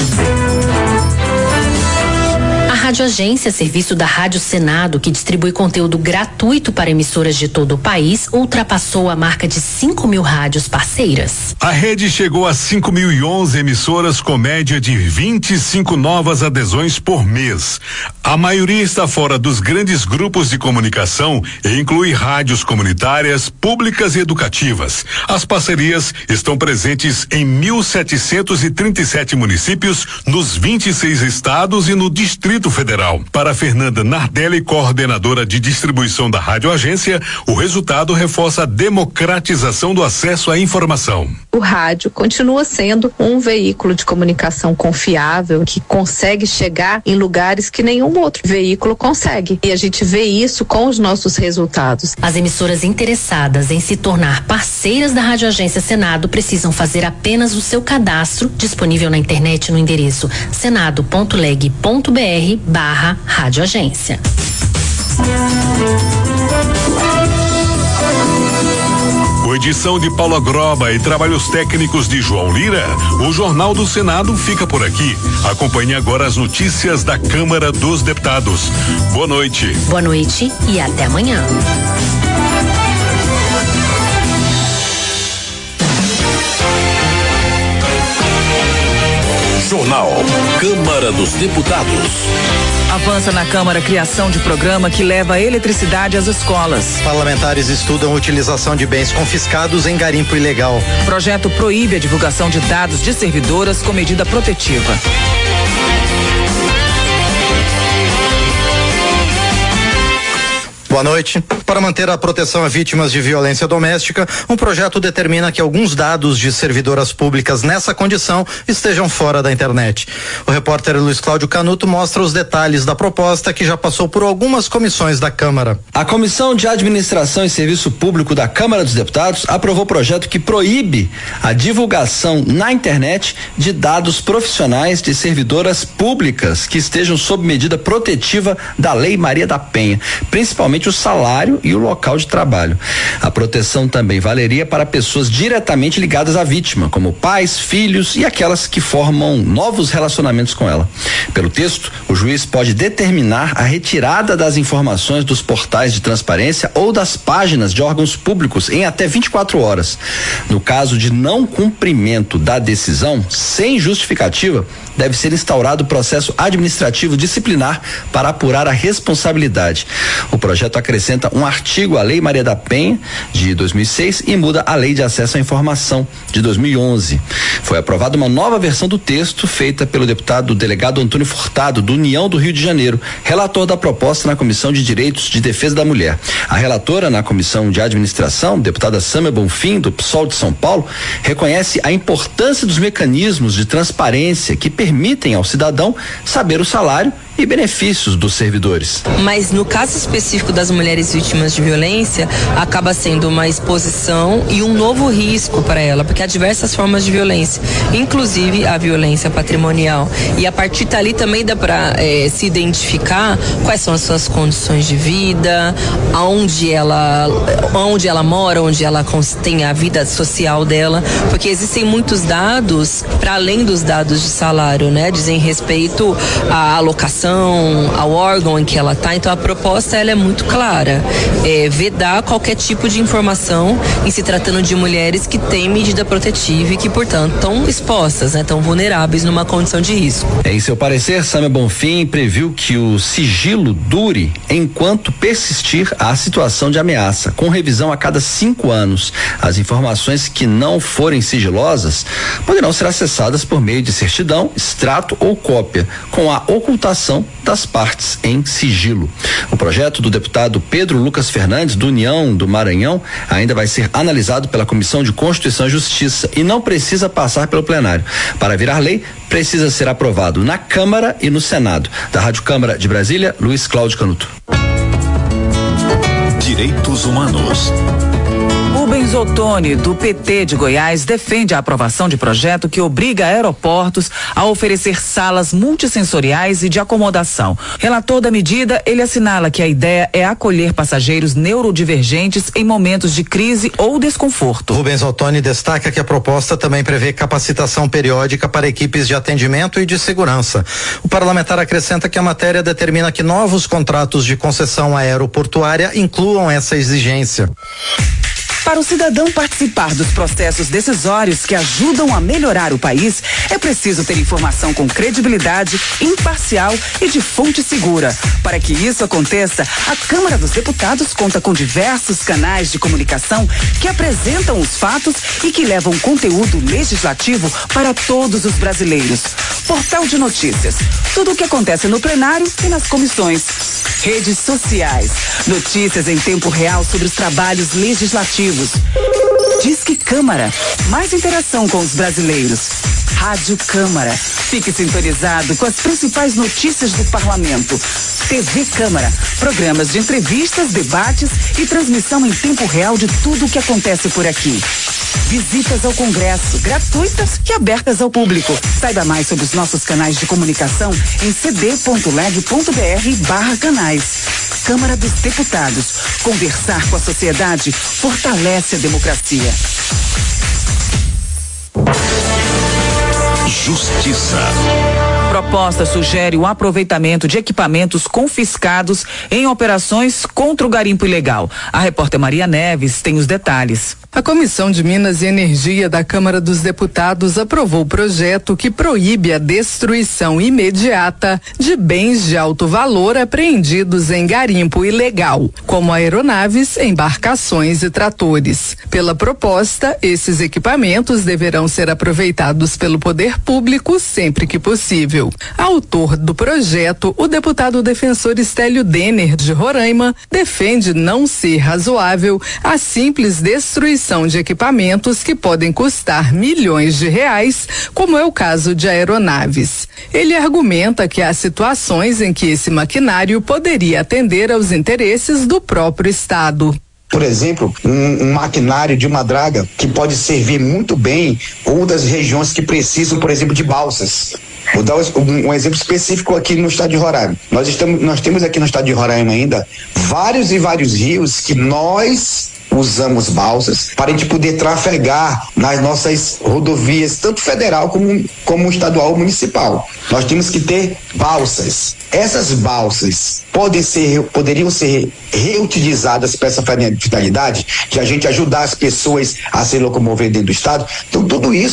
A Rádio Agência, serviço da Rádio Senado, que distribui conteúdo gratuito para emissoras de todo o país, ultrapassou a marca de 5.000 rádios parceiras. A rede chegou a 5.011 emissoras, com média de 25 novas adesões por mês. A maioria está fora dos grandes grupos de comunicação e inclui rádios comunitárias, públicas e educativas. As parcerias estão presentes em 1.737 municípios, nos 26 estados e no Distrito Federal. Para Fernanda Nardelli, coordenadora de distribuição da Rádio Agência, o resultado reforça a democratização do acesso à informação. O rádio continua sendo um veículo de comunicação confiável que consegue chegar em lugares que nenhum outro veículo consegue. E a gente vê isso com os nossos resultados. As emissoras interessadas em se tornar parceiras da Rádio Agência Senado precisam fazer apenas o seu cadastro, disponível na internet no endereço senado.leg.br/Rádio Agência. Com edição de Paula Groba e trabalhos técnicos de João Lira, o Jornal do Senado fica por aqui. Acompanhe agora as notícias da Câmara dos Deputados. Boa noite. Boa noite e até amanhã. Jornal Câmara dos Deputados. Avança na Câmara a criação de programa que leva a eletricidade às escolas. Parlamentares estudam a utilização de bens confiscados em garimpo ilegal. Projeto proíbe a divulgação de dados de servidoras com medida protetiva. Boa noite. Para manter a proteção a vítimas de violência doméstica, um projeto determina que alguns dados de servidoras públicas nessa condição estejam fora da internet. O repórter Luiz Cláudio Canuto mostra os detalhes da proposta, que já passou por algumas comissões da Câmara. A Comissão de Administração e Serviço Público da Câmara dos Deputados aprovou projeto que proíbe a divulgação na internet de dados profissionais de servidoras públicas que estejam sob medida protetiva da Lei Maria da Penha, principalmente o salário e o local de trabalho. A proteção também valeria para pessoas diretamente ligadas à vítima, como pais, filhos e aquelas que formam novos relacionamentos com ela. Pelo texto, o juiz pode determinar a retirada das informações dos portais de transparência ou das páginas de órgãos públicos em até 24 horas. No caso de não cumprimento da decisão, sem justificativa, deve ser instaurado processo administrativo disciplinar para apurar a responsabilidade. O projeto projeto acrescenta um artigo à Lei Maria da Penha, de 2006, e muda a Lei de Acesso à Informação, de 2011. Foi aprovada uma nova versão do texto, feita pelo deputado delegado Antônio Furtado, do União do Rio de Janeiro, relator da proposta na Comissão de Direitos de Defesa da Mulher. A relatora na Comissão de Administração, deputada Sâmia Bonfim, do PSOL de São Paulo, reconhece a importância dos mecanismos de transparência que permitem ao cidadão saber o salário e benefícios dos servidores. Mas no caso específico das mulheres vítimas de violência, acaba sendo uma exposição e um novo risco para ela, porque há diversas formas de violência, inclusive a violência patrimonial. E a partir dali também dá para se identificar quais são as suas condições de vida, onde ela mora, onde ela tem a vida social dela, porque existem muitos dados para além dos dados de salário, né? Dizem respeito à alocação, ao órgão em que ela está. Então a proposta ela é muito clara, vedar qualquer tipo de informação em se tratando de mulheres que têm medida protetiva e que, portanto, estão expostas, né, estão vulneráveis numa condição de risco. Em seu parecer, Sâmia Bonfim previu que o sigilo dure enquanto persistir a situação de ameaça, com revisão a cada 5 anos. As informações que não forem sigilosas poderão ser acessadas por meio de certidão, extrato ou cópia, com a ocultação das partes em sigilo. O projeto do deputado Pedro Lucas Fernandes, do União do Maranhão, ainda vai ser analisado pela Comissão de Constituição e Justiça e não precisa passar pelo plenário. Para virar lei, precisa ser aprovado na Câmara e no Senado. Da Rádio Câmara de Brasília, Luiz Cláudio Canuto. Direitos Humanos. Rubens Ottoni, do PT de Goiás, defende a aprovação de projeto que obriga aeroportos a oferecer salas multissensoriais e de acomodação. Relator da medida, ele assinala que a ideia é acolher passageiros neurodivergentes em momentos de crise ou desconforto. Rubens Ottoni destaca que a proposta também prevê capacitação periódica para equipes de atendimento e de segurança. O parlamentar acrescenta que a matéria determina que novos contratos de concessão aeroportuária incluam essa exigência. Para o cidadão participar dos processos decisórios que ajudam a melhorar o país, é preciso ter informação com credibilidade, imparcial e de fonte segura. Para que isso aconteça, a Câmara dos Deputados conta com diversos canais de comunicação que apresentam os fatos e que levam conteúdo legislativo para todos os brasileiros. Portal de notícias, tudo o que acontece no plenário e nas comissões. Redes sociais, notícias em tempo real sobre os trabalhos legislativos. Disque Câmara, mais interação com os brasileiros. Rádio Câmara, fique sintonizado com as principais notícias do parlamento. TV Câmara, programas de entrevistas, debates e transmissão em tempo real de tudo o que acontece por aqui. Visitas ao Congresso, gratuitas e abertas ao público. Saiba mais sobre os nossos canais de comunicação em cd.leg.br/canais. Câmara dos Deputados. Conversar com a sociedade fortalece a democracia. Justiça. Proposta sugere o aproveitamento de equipamentos confiscados em operações contra o garimpo ilegal. A repórter Maria Neves tem os detalhes. A Comissão de Minas e Energia da Câmara dos Deputados aprovou o projeto que proíbe a destruição imediata de bens de alto valor apreendidos em garimpo ilegal, como aeronaves, embarcações e tratores. Pela proposta, esses equipamentos deverão ser aproveitados pelo poder público sempre que possível. Autor do projeto, o deputado defensor Estélio Denner, de Roraima, defende não ser razoável a simples destruição de equipamentos que podem custar milhões de reais, como é o caso de aeronaves. Ele argumenta que há situações em que esse maquinário poderia atender aos interesses do próprio Estado. Por exemplo, um maquinário de uma draga que pode servir muito bem ou das regiões que precisam, por exemplo, de balsas. Vou dar um exemplo específico aqui no estado de Roraima. Nós temos aqui no estado de Roraima ainda vários e vários rios que nós usamos balsas para a gente poder trafegar nas nossas rodovias, tanto federal como estadual ou municipal. Nós temos que ter balsas. Essas balsas poderiam ser reutilizadas para essa finalidade, de a gente ajudar as pessoas a se locomover dentro do estado. Então, tudo isso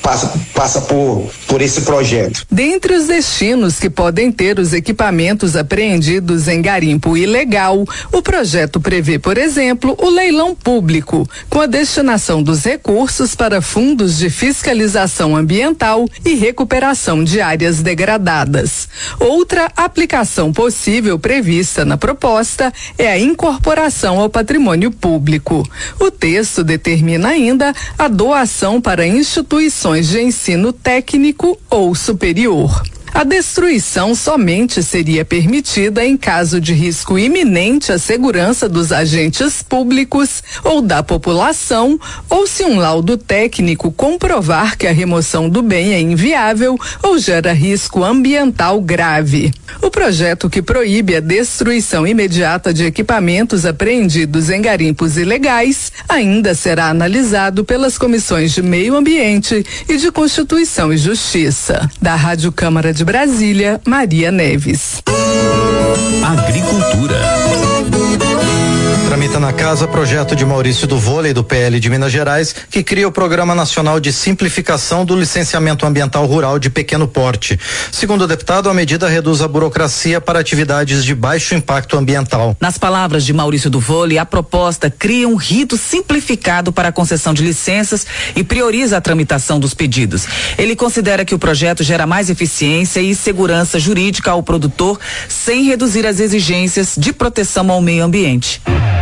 passa por esse projeto. Dentre os destinos que podem ter os equipamentos apreendidos em garimpo ilegal, o projeto prevê, por exemplo, o leilão público, com a destinação dos recursos para fundos de fiscalização ambiental e recuperação de áreas degradadas. Outra aplicação possível prevista na proposta é a incorporação ao patrimônio público. O texto determina ainda a doação para instituições de ensino técnico ou superior. A destruição somente seria permitida em caso de risco iminente à segurança dos agentes públicos ou da população, ou se um laudo técnico comprovar que a remoção do bem é inviável ou gera risco ambiental grave. O projeto que proíbe a destruição imediata de equipamentos apreendidos em garimpos ilegais ainda será analisado pelas comissões de Meio Ambiente e de Constituição e Justiça. Da Rádio Câmara de Brasília, Maria Neves. Agricultura. Tramita na casa projeto de Maurício do Vôlei do PL de Minas Gerais, que cria o Programa Nacional de Simplificação do Licenciamento Ambiental Rural de Pequeno Porte. Segundo o deputado, a medida reduz a burocracia para atividades de baixo impacto ambiental. Nas palavras de Maurício do Vôlei, a proposta cria um rito simplificado para a concessão de licenças e prioriza a tramitação dos pedidos. Ele considera que o projeto gera mais eficiência e segurança jurídica ao produtor, sem reduzir as exigências de proteção ao meio ambiente.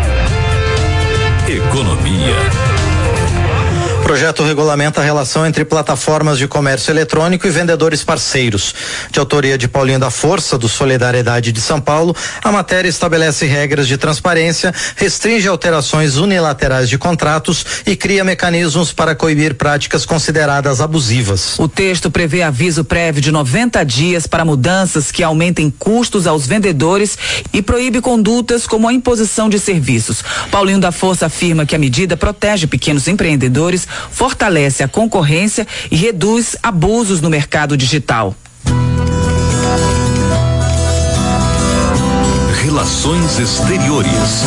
Economia. O projeto regulamenta a relação entre plataformas de comércio eletrônico e vendedores parceiros. De autoria de Paulinho da Força, do Solidariedade de São Paulo, a matéria estabelece regras de transparência, restringe alterações unilaterais de contratos e cria mecanismos para coibir práticas consideradas abusivas. O texto prevê aviso prévio de 90 dias para mudanças que aumentem custos aos vendedores e proíbe condutas como a imposição de serviços. Paulinho da Força afirma que a medida protege pequenos empreendedores, fortalece a concorrência e reduz abusos no mercado digital. Relações Exteriores.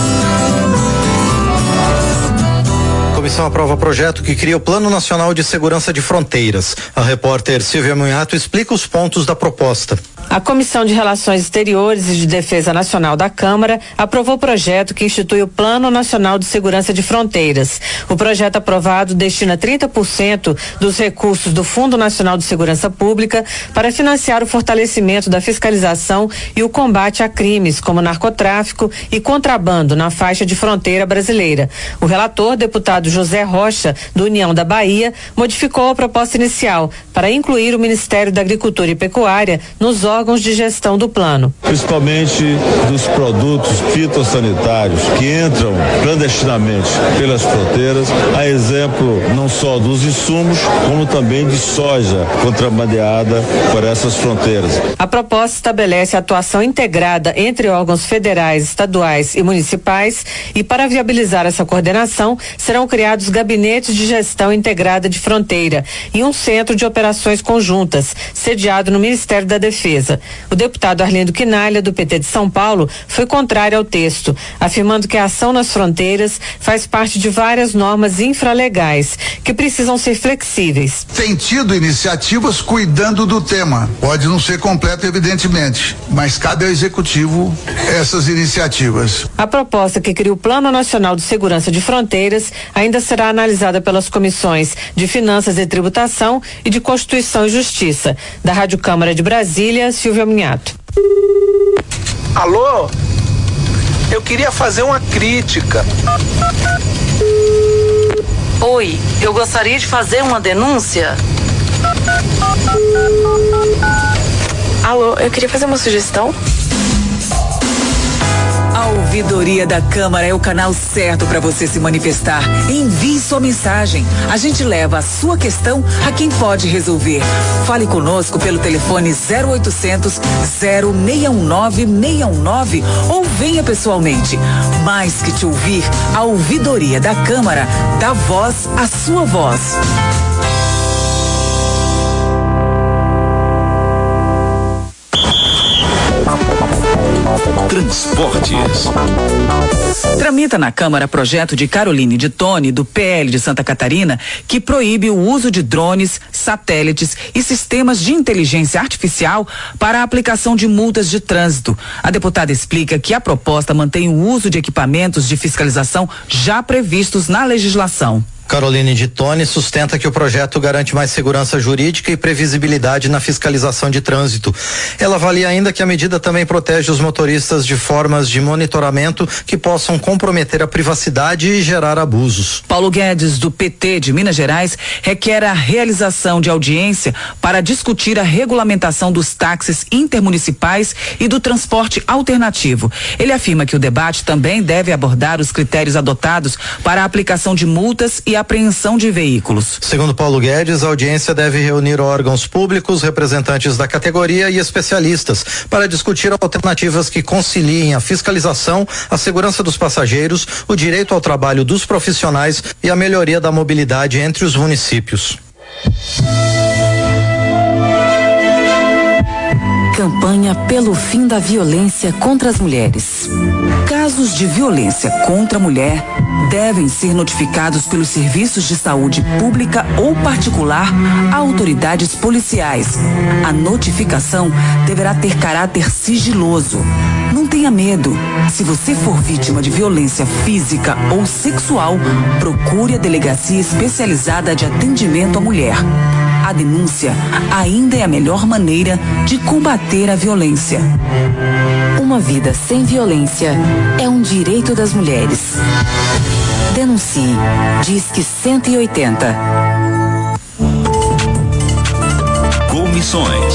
A comissão aprova projeto que cria o Plano Nacional de Segurança de Fronteiras. A repórter Silvia Munhato explica os pontos da proposta. A Comissão de Relações Exteriores e de Defesa Nacional da Câmara aprovou o projeto que institui o Plano Nacional de Segurança de Fronteiras. O projeto aprovado destina 30% dos recursos do Fundo Nacional de Segurança Pública para financiar o fortalecimento da fiscalização e o combate a crimes como narcotráfico e contrabando na faixa de fronteira brasileira. O relator, deputado José Rocha, do União da Bahia, modificou a proposta inicial para incluir o Ministério da Agricultura e Pecuária nos órgãos de gestão do plano. Principalmente dos produtos fitossanitários que entram clandestinamente pelas fronteiras, a exemplo não só dos insumos, como também de soja contrabandeada por essas fronteiras. A proposta estabelece a atuação integrada entre órgãos federais, estaduais e municipais e, para viabilizar essa coordenação, serão criados gabinetes de gestão integrada de fronteira e um centro de operações conjuntas, sediado no Ministério da Defesa. O deputado Arlindo Quinalha, do PT de São Paulo, foi contrário ao texto, afirmando que a ação nas fronteiras faz parte de várias normas infralegais, que precisam ser flexíveis. Tem tido iniciativas cuidando do tema. Pode não ser completo, evidentemente, mas cabe ao Executivo essas iniciativas. A proposta que cria o Plano Nacional de Segurança de Fronteiras ainda será analisada pelas comissões de Finanças e Tributação e de Constituição e Justiça. Da Rádio Câmara de Brasília, Silvia Minhato. Alô? Eu queria fazer uma crítica. Oi, eu gostaria de fazer uma denúncia. Alô, eu queria fazer uma sugestão. A Ouvidoria da Câmara é o canal certo para você se manifestar. Envie sua mensagem. A gente leva a sua questão a quem pode resolver. Fale conosco pelo telefone 0800 0619 619 ou venha pessoalmente. Mais que te ouvir, a Ouvidoria da Câmara dá voz à sua voz. Esportes. Tramita na Câmara projeto de Caroline de Tone, do PL de Santa Catarina, que proíbe o uso de drones, satélites e sistemas de inteligência artificial para a aplicação de multas de trânsito. A deputada explica que a proposta mantém o uso de equipamentos de fiscalização já previstos na legislação. Caroline de Tone sustenta que o projeto garante mais segurança jurídica e previsibilidade na fiscalização de trânsito. Ela avalia ainda que a medida também protege os motoristas de formas de monitoramento que possam comprometer a privacidade e gerar abusos. Paulo Guedes, do PT de Minas Gerais, requer a realização de audiência para discutir a regulamentação dos táxis intermunicipais e do transporte alternativo. Ele afirma que o debate também deve abordar os critérios adotados para a aplicação de multas e apreensão de veículos. Segundo Paulo Guedes, a audiência deve reunir órgãos públicos, representantes da categoria e especialistas para discutir alternativas que conciliem a fiscalização, a segurança dos passageiros, o direito ao trabalho dos profissionais e a melhoria da mobilidade entre os municípios. Campanha pelo fim da violência contra as mulheres. Casos de violência contra a mulher devem ser notificados pelos serviços de saúde pública ou particular a autoridades policiais. A notificação deverá ter caráter sigiloso. Não tenha medo. Se você for vítima de violência física ou sexual, procure a delegacia especializada de atendimento à mulher. A denúncia ainda é a melhor maneira de combater a violência. Uma vida sem violência é um direito das mulheres. Denuncie. Disque 180. Comissões.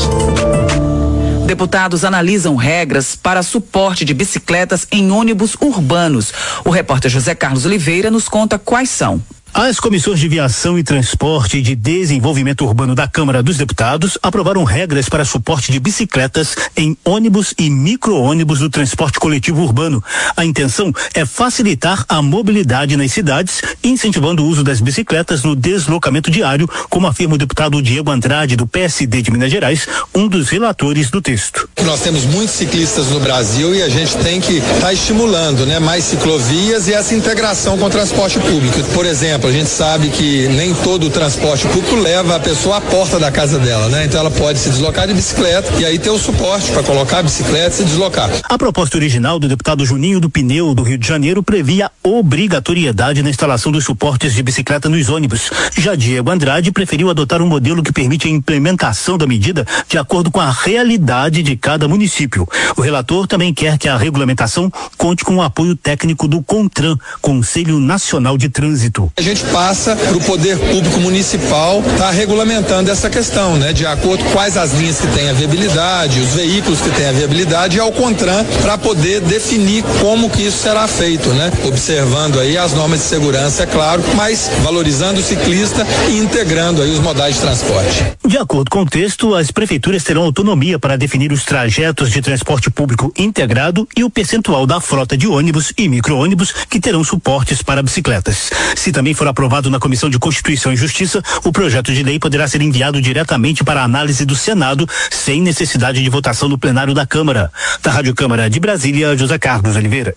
Deputados analisam regras para suporte de bicicletas em ônibus urbanos. O repórter José Carlos Oliveira nos conta quais são. As comissões de Viação e Transporte e de Desenvolvimento Urbano da Câmara dos Deputados aprovaram regras para suporte de bicicletas em ônibus e micro-ônibus do transporte coletivo urbano. A intenção é facilitar a mobilidade nas cidades, incentivando o uso das bicicletas no deslocamento diário, como afirma o deputado Diego Andrade, do PSD de Minas Gerais, um dos relatores do texto. Nós temos muitos ciclistas no Brasil e a gente tem que estar estimulando, mais ciclovias e essa integração com o transporte público. Por exemplo, a gente sabe que nem todo o transporte público leva a pessoa à porta da casa dela, Então ela pode se deslocar de bicicleta e aí ter o suporte para colocar a bicicleta e se deslocar. A proposta original do deputado Juninho do Pneu, do Rio de Janeiro, previa obrigatoriedade na instalação dos suportes de bicicleta nos ônibus. Já Diego Andrade preferiu adotar um modelo que permite a implementação da medida de acordo com a realidade de cada município. O relator também quer que a regulamentação conte com o apoio técnico do CONTRAN, Conselho Nacional de Trânsito. A gente passa para o poder público municipal estar regulamentando essa questão, de acordo com quais as linhas que têm a viabilidade, os veículos que têm a viabilidade e ao CONTRAN para poder definir como que isso será feito, Observando aí as normas de segurança, é claro, mas valorizando o ciclista e integrando aí os modais de transporte. De acordo com o texto, as prefeituras terão autonomia para definir os trajetos de transporte público integrado e o percentual da frota de ônibus e micro-ônibus que terão suportes para bicicletas. Se também for aprovado na Comissão de Constituição e Justiça, o projeto de lei poderá ser enviado diretamente para a análise do Senado, sem necessidade de votação no plenário da Câmara. Da Rádio Câmara de Brasília, José Carlos Oliveira.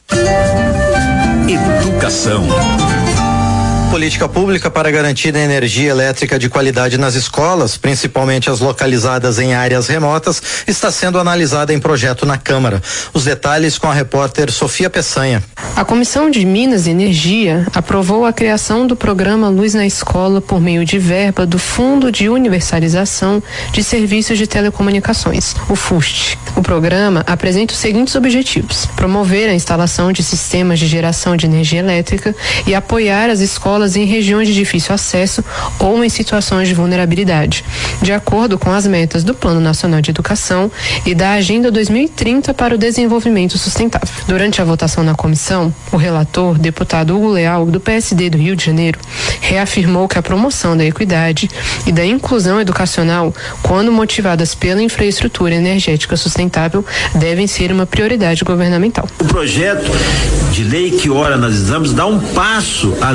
Educação. Política pública para garantir a energia elétrica de qualidade nas escolas, principalmente as localizadas em áreas remotas, está sendo analisada em projeto na Câmara. Os detalhes com a repórter Sofia Peçanha. A Comissão de Minas e Energia aprovou a criação do programa Luz na Escola por meio de verba do Fundo de Universalização de Serviços de Telecomunicações, o FUST. O programa apresenta os seguintes objetivos: promover a instalação de sistemas de geração de energia elétrica e apoiar as escolas em regiões de difícil acesso ou em situações de vulnerabilidade, de acordo com as metas do Plano Nacional de Educação e da Agenda 2030 para o Desenvolvimento Sustentável. Durante a votação na comissão, o relator, deputado Hugo Leal, do PSD do Rio de Janeiro, reafirmou que a promoção da equidade e da inclusão educacional, quando motivadas pela infraestrutura energética sustentável, devem ser uma prioridade governamental. O projeto de lei que ora nós estamos dá um passo além de garantir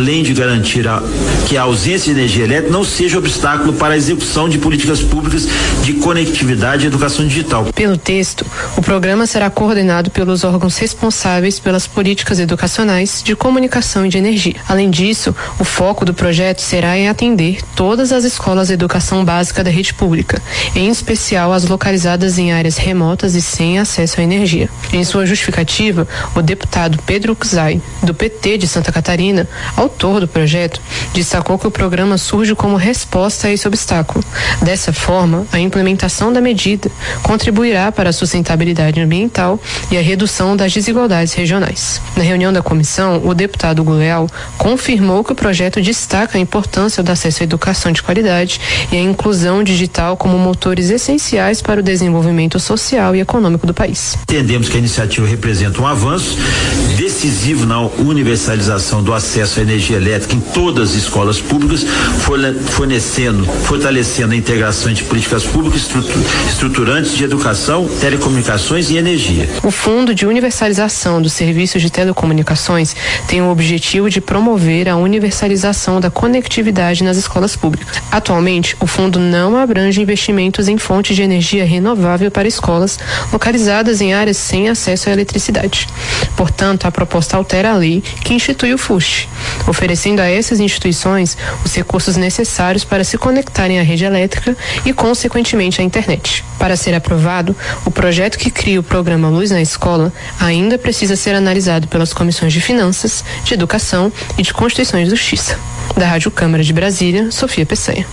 garantir que a ausência de energia elétrica não seja obstáculo para a execução de políticas públicas de conectividade e educação digital. Pelo texto, o programa será coordenado pelos órgãos responsáveis pelas políticas educacionais, de comunicação e de energia. Além disso, o foco do projeto será em atender todas as escolas de educação básica da rede pública, em especial as localizadas em áreas remotas e sem acesso à energia. Em sua justificativa, o deputado Pedro Czai, do PT de Santa Catarina, autor do projeto, destacou que o programa surge como resposta a esse obstáculo. Dessa forma, a implementação da medida contribuirá para a sustentabilidade ambiental e a redução das desigualdades regionais. Na reunião da comissão, o deputado Leal confirmou que o projeto destaca a importância do acesso à educação de qualidade e a inclusão digital como motores essenciais para o desenvolvimento social e econômico do país. Entendemos que a iniciativa representa um avanço decisivo na universalização do acesso à energia elétrica em todas as escolas públicas, fortalecendo a integração de políticas públicas estruturantes de educação, telecomunicações e energia. O Fundo de Universalização dos Serviços de Telecomunicações tem o objetivo de promover a universalização da conectividade nas escolas públicas. Atualmente, o fundo não abrange investimentos em fontes de energia renovável para escolas localizadas em áreas sem acesso à eletricidade. Portanto, a proposta altera a lei que institui o FUST, oferecendo a essas instituições os recursos necessários para se conectarem à rede elétrica e, consequentemente, à internet. Para ser aprovado, o projeto que cria o programa Luz na Escola ainda precisa ser analisado pelas comissões de Finanças, de Educação e de Constituição e Justiça. Da Rádio Câmara de Brasília, Sofia Peçanha.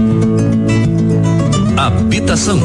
Habitação.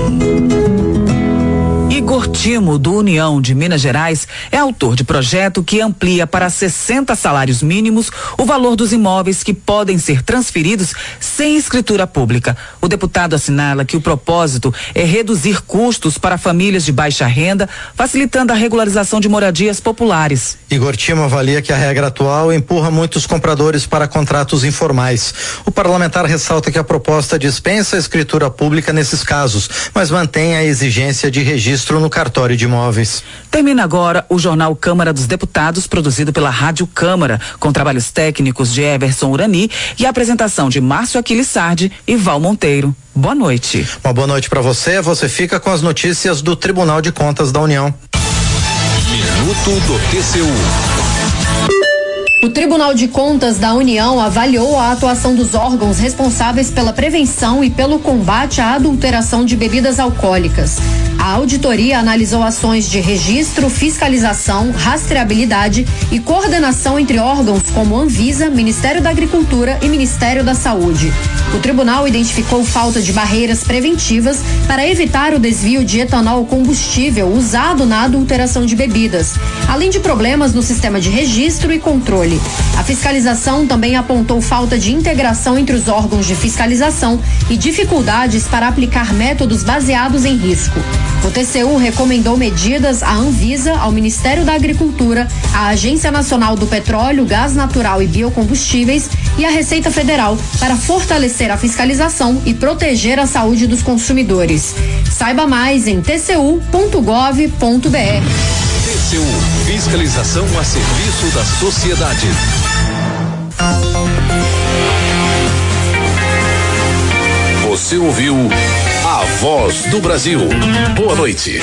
Igor Timo, do União de Minas Gerais, é autor de projeto que amplia para 60 salários mínimos o valor dos imóveis que podem ser transferidos sem escritura pública. O deputado assinala que o propósito é reduzir custos para famílias de baixa renda, facilitando a regularização de moradias populares. Igor Timo avalia que a regra atual empurra muitos compradores para contratos informais. O parlamentar ressalta que a proposta dispensa a escritura pública nesses casos, mas mantém a exigência de registro no cartório de imóveis. Termina agora o jornal Câmara dos Deputados, produzido pela Rádio Câmara, com trabalhos técnicos de Everson Urani e a apresentação de Márcio Aquiles Sardi e Val Monteiro. Boa noite. Uma boa noite para você. Você fica com as notícias do Tribunal de Contas da União. Minuto do TCU. O Tribunal de Contas da União avaliou a atuação dos órgãos responsáveis pela prevenção e pelo combate à adulteração de bebidas alcoólicas. A auditoria analisou ações de registro, fiscalização, rastreabilidade e coordenação entre órgãos como Anvisa, Ministério da Agricultura e Ministério da Saúde. O tribunal identificou falta de barreiras preventivas para evitar o desvio de etanol combustível usado na adulteração de bebidas, além de problemas no sistema de registro e controle. A fiscalização também apontou falta de integração entre os órgãos de fiscalização e dificuldades para aplicar métodos baseados em risco. O TCU recomendou medidas à Anvisa, ao Ministério da Agricultura, à Agência Nacional do Petróleo, Gás Natural e Biocombustíveis e à Receita Federal para fortalecer a fiscalização e proteger a saúde dos consumidores. Saiba mais em tcu.gov.br. TCU, fiscalização a serviço da sociedade. Você ouviu A Voz do Brasil. Boa noite.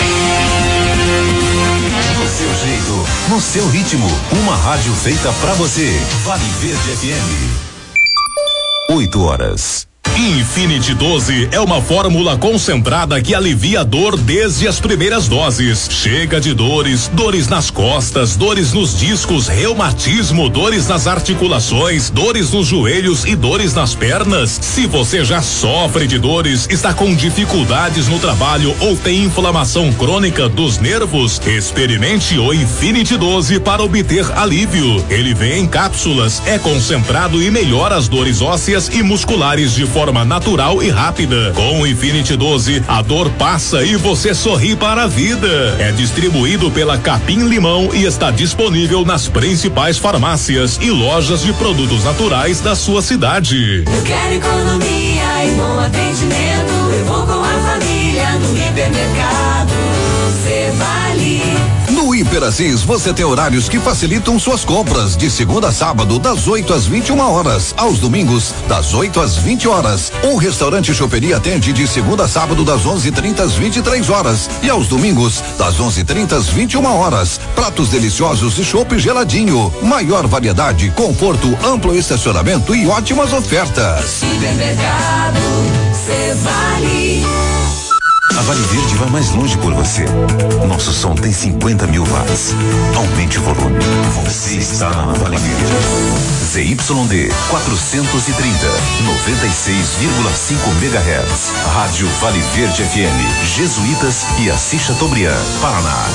Do seu jeito, no seu ritmo, uma rádio feita pra você. Vale Verde FM. 8 horas. Infinity 12 é uma fórmula concentrada que alivia a dor desde as primeiras doses. Chega de dores, dores nas costas, dores nos discos, reumatismo, dores nas articulações, dores nos joelhos e dores nas pernas. Se você já sofre de dores, está com dificuldades no trabalho ou tem inflamação crônica dos nervos, experimente o Infinity 12 para obter alívio. Ele vem em cápsulas, é concentrado e melhora as dores ósseas e musculares de forma natural e rápida. Com o Infinity 12, a dor passa e você sorri para a vida. É distribuído pela Capim Limão e está disponível nas principais farmácias e lojas de produtos naturais da sua cidade. Eu quero economia e bom atendimento. Eu vou com a família no hipermercado. Cê vale. No Hiper Assis você tem horários que facilitam suas compras de segunda a sábado das 8 às 21 horas, aos domingos das 8 às 20 horas. O restaurante Choperia atende de segunda a sábado das 11:30 às 23 horas e aos domingos das 11:30 às 21 horas. Pratos deliciosos e chopp geladinho, maior variedade, conforto, amplo estacionamento e ótimas ofertas. Supermercado Cevale. A Vale Verde vai mais longe por você. Nosso som tem 50.000 watts. Aumente o volume. Você está na Vale Verde. ZYD 430, 96,5 MHz. Rádio Vale Verde FM. Jesuítas e Assis Chateaubriand, Paraná.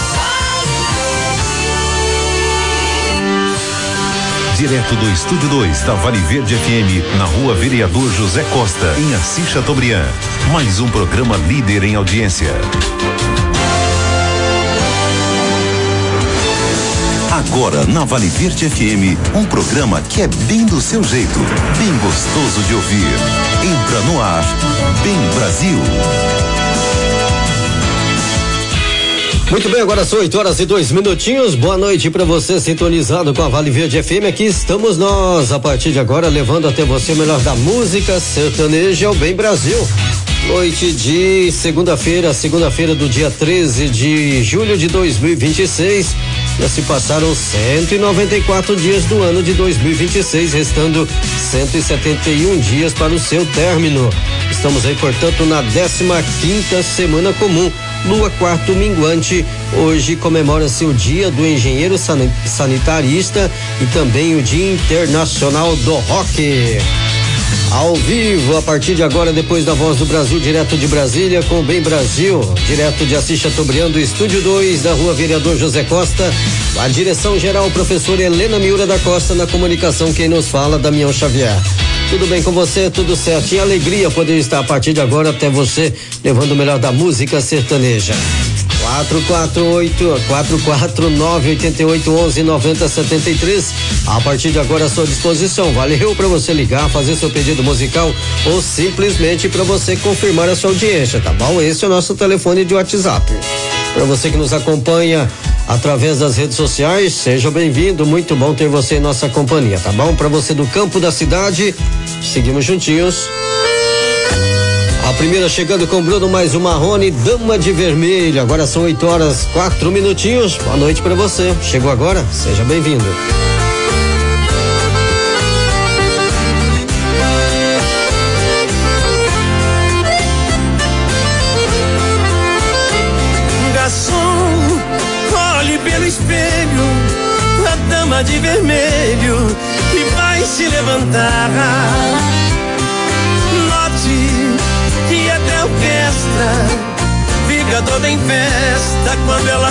Direto do Estúdio 2 da Vale Verde FM, na Rua Vereador José Costa, em Assis Chateaubriand. Mais um programa líder em audiência. Agora na Vale Verde FM, um programa que é bem do seu jeito, bem gostoso de ouvir. Entra no ar, Bem Brasil. Muito bem, agora são 8h02. Boa noite para você sintonizado com a Vale Verde FM. Aqui estamos nós, a partir de agora, levando até você o melhor da música sertaneja ao Bem Brasil. Noite de segunda-feira do dia 13 de julho de 2026. Já se passaram 194 dias do ano de 2026, restando 171 dias para o seu término. Estamos aí, portanto, na 15ª semana comum. Lua quarto minguante. Hoje comemora-se o Dia do Engenheiro Sanitarista e também o Dia Internacional do Rock. Ao vivo, a partir de agora, depois da Voz do Brasil, direto de Brasília, com o Bem Brasil, direto de Assis Chateaubriand, do Estúdio 2 da Rua Vereador José Costa. A direção geral, professora Helena Miura da Costa, na comunicação, quem nos fala, Damião Xavier. Tudo bem com você? Tudo certo. E alegria poder estar a partir de agora até você, levando o melhor da música sertaneja. 449-8811-9073. A partir de agora à sua disposição. Valeu para você ligar, fazer seu pedido musical ou simplesmente para você confirmar a sua audiência, tá bom? Esse é o nosso telefone de WhatsApp. Para você que nos acompanha através das redes sociais, seja bem-vindo, muito bom ter você em nossa companhia, tá bom? Para você do campo da cidade, seguimos juntinhos. A primeira chegando com Bruno, mais o Marrone, Dama de Vermelho. Agora são 8h04. Boa noite para você. Chegou agora? Seja bem-vindo. Garçom, olhe pelo espelho, a dama de vermelho que vai se levantar. Que até a orquestra fica toda em festa quando ela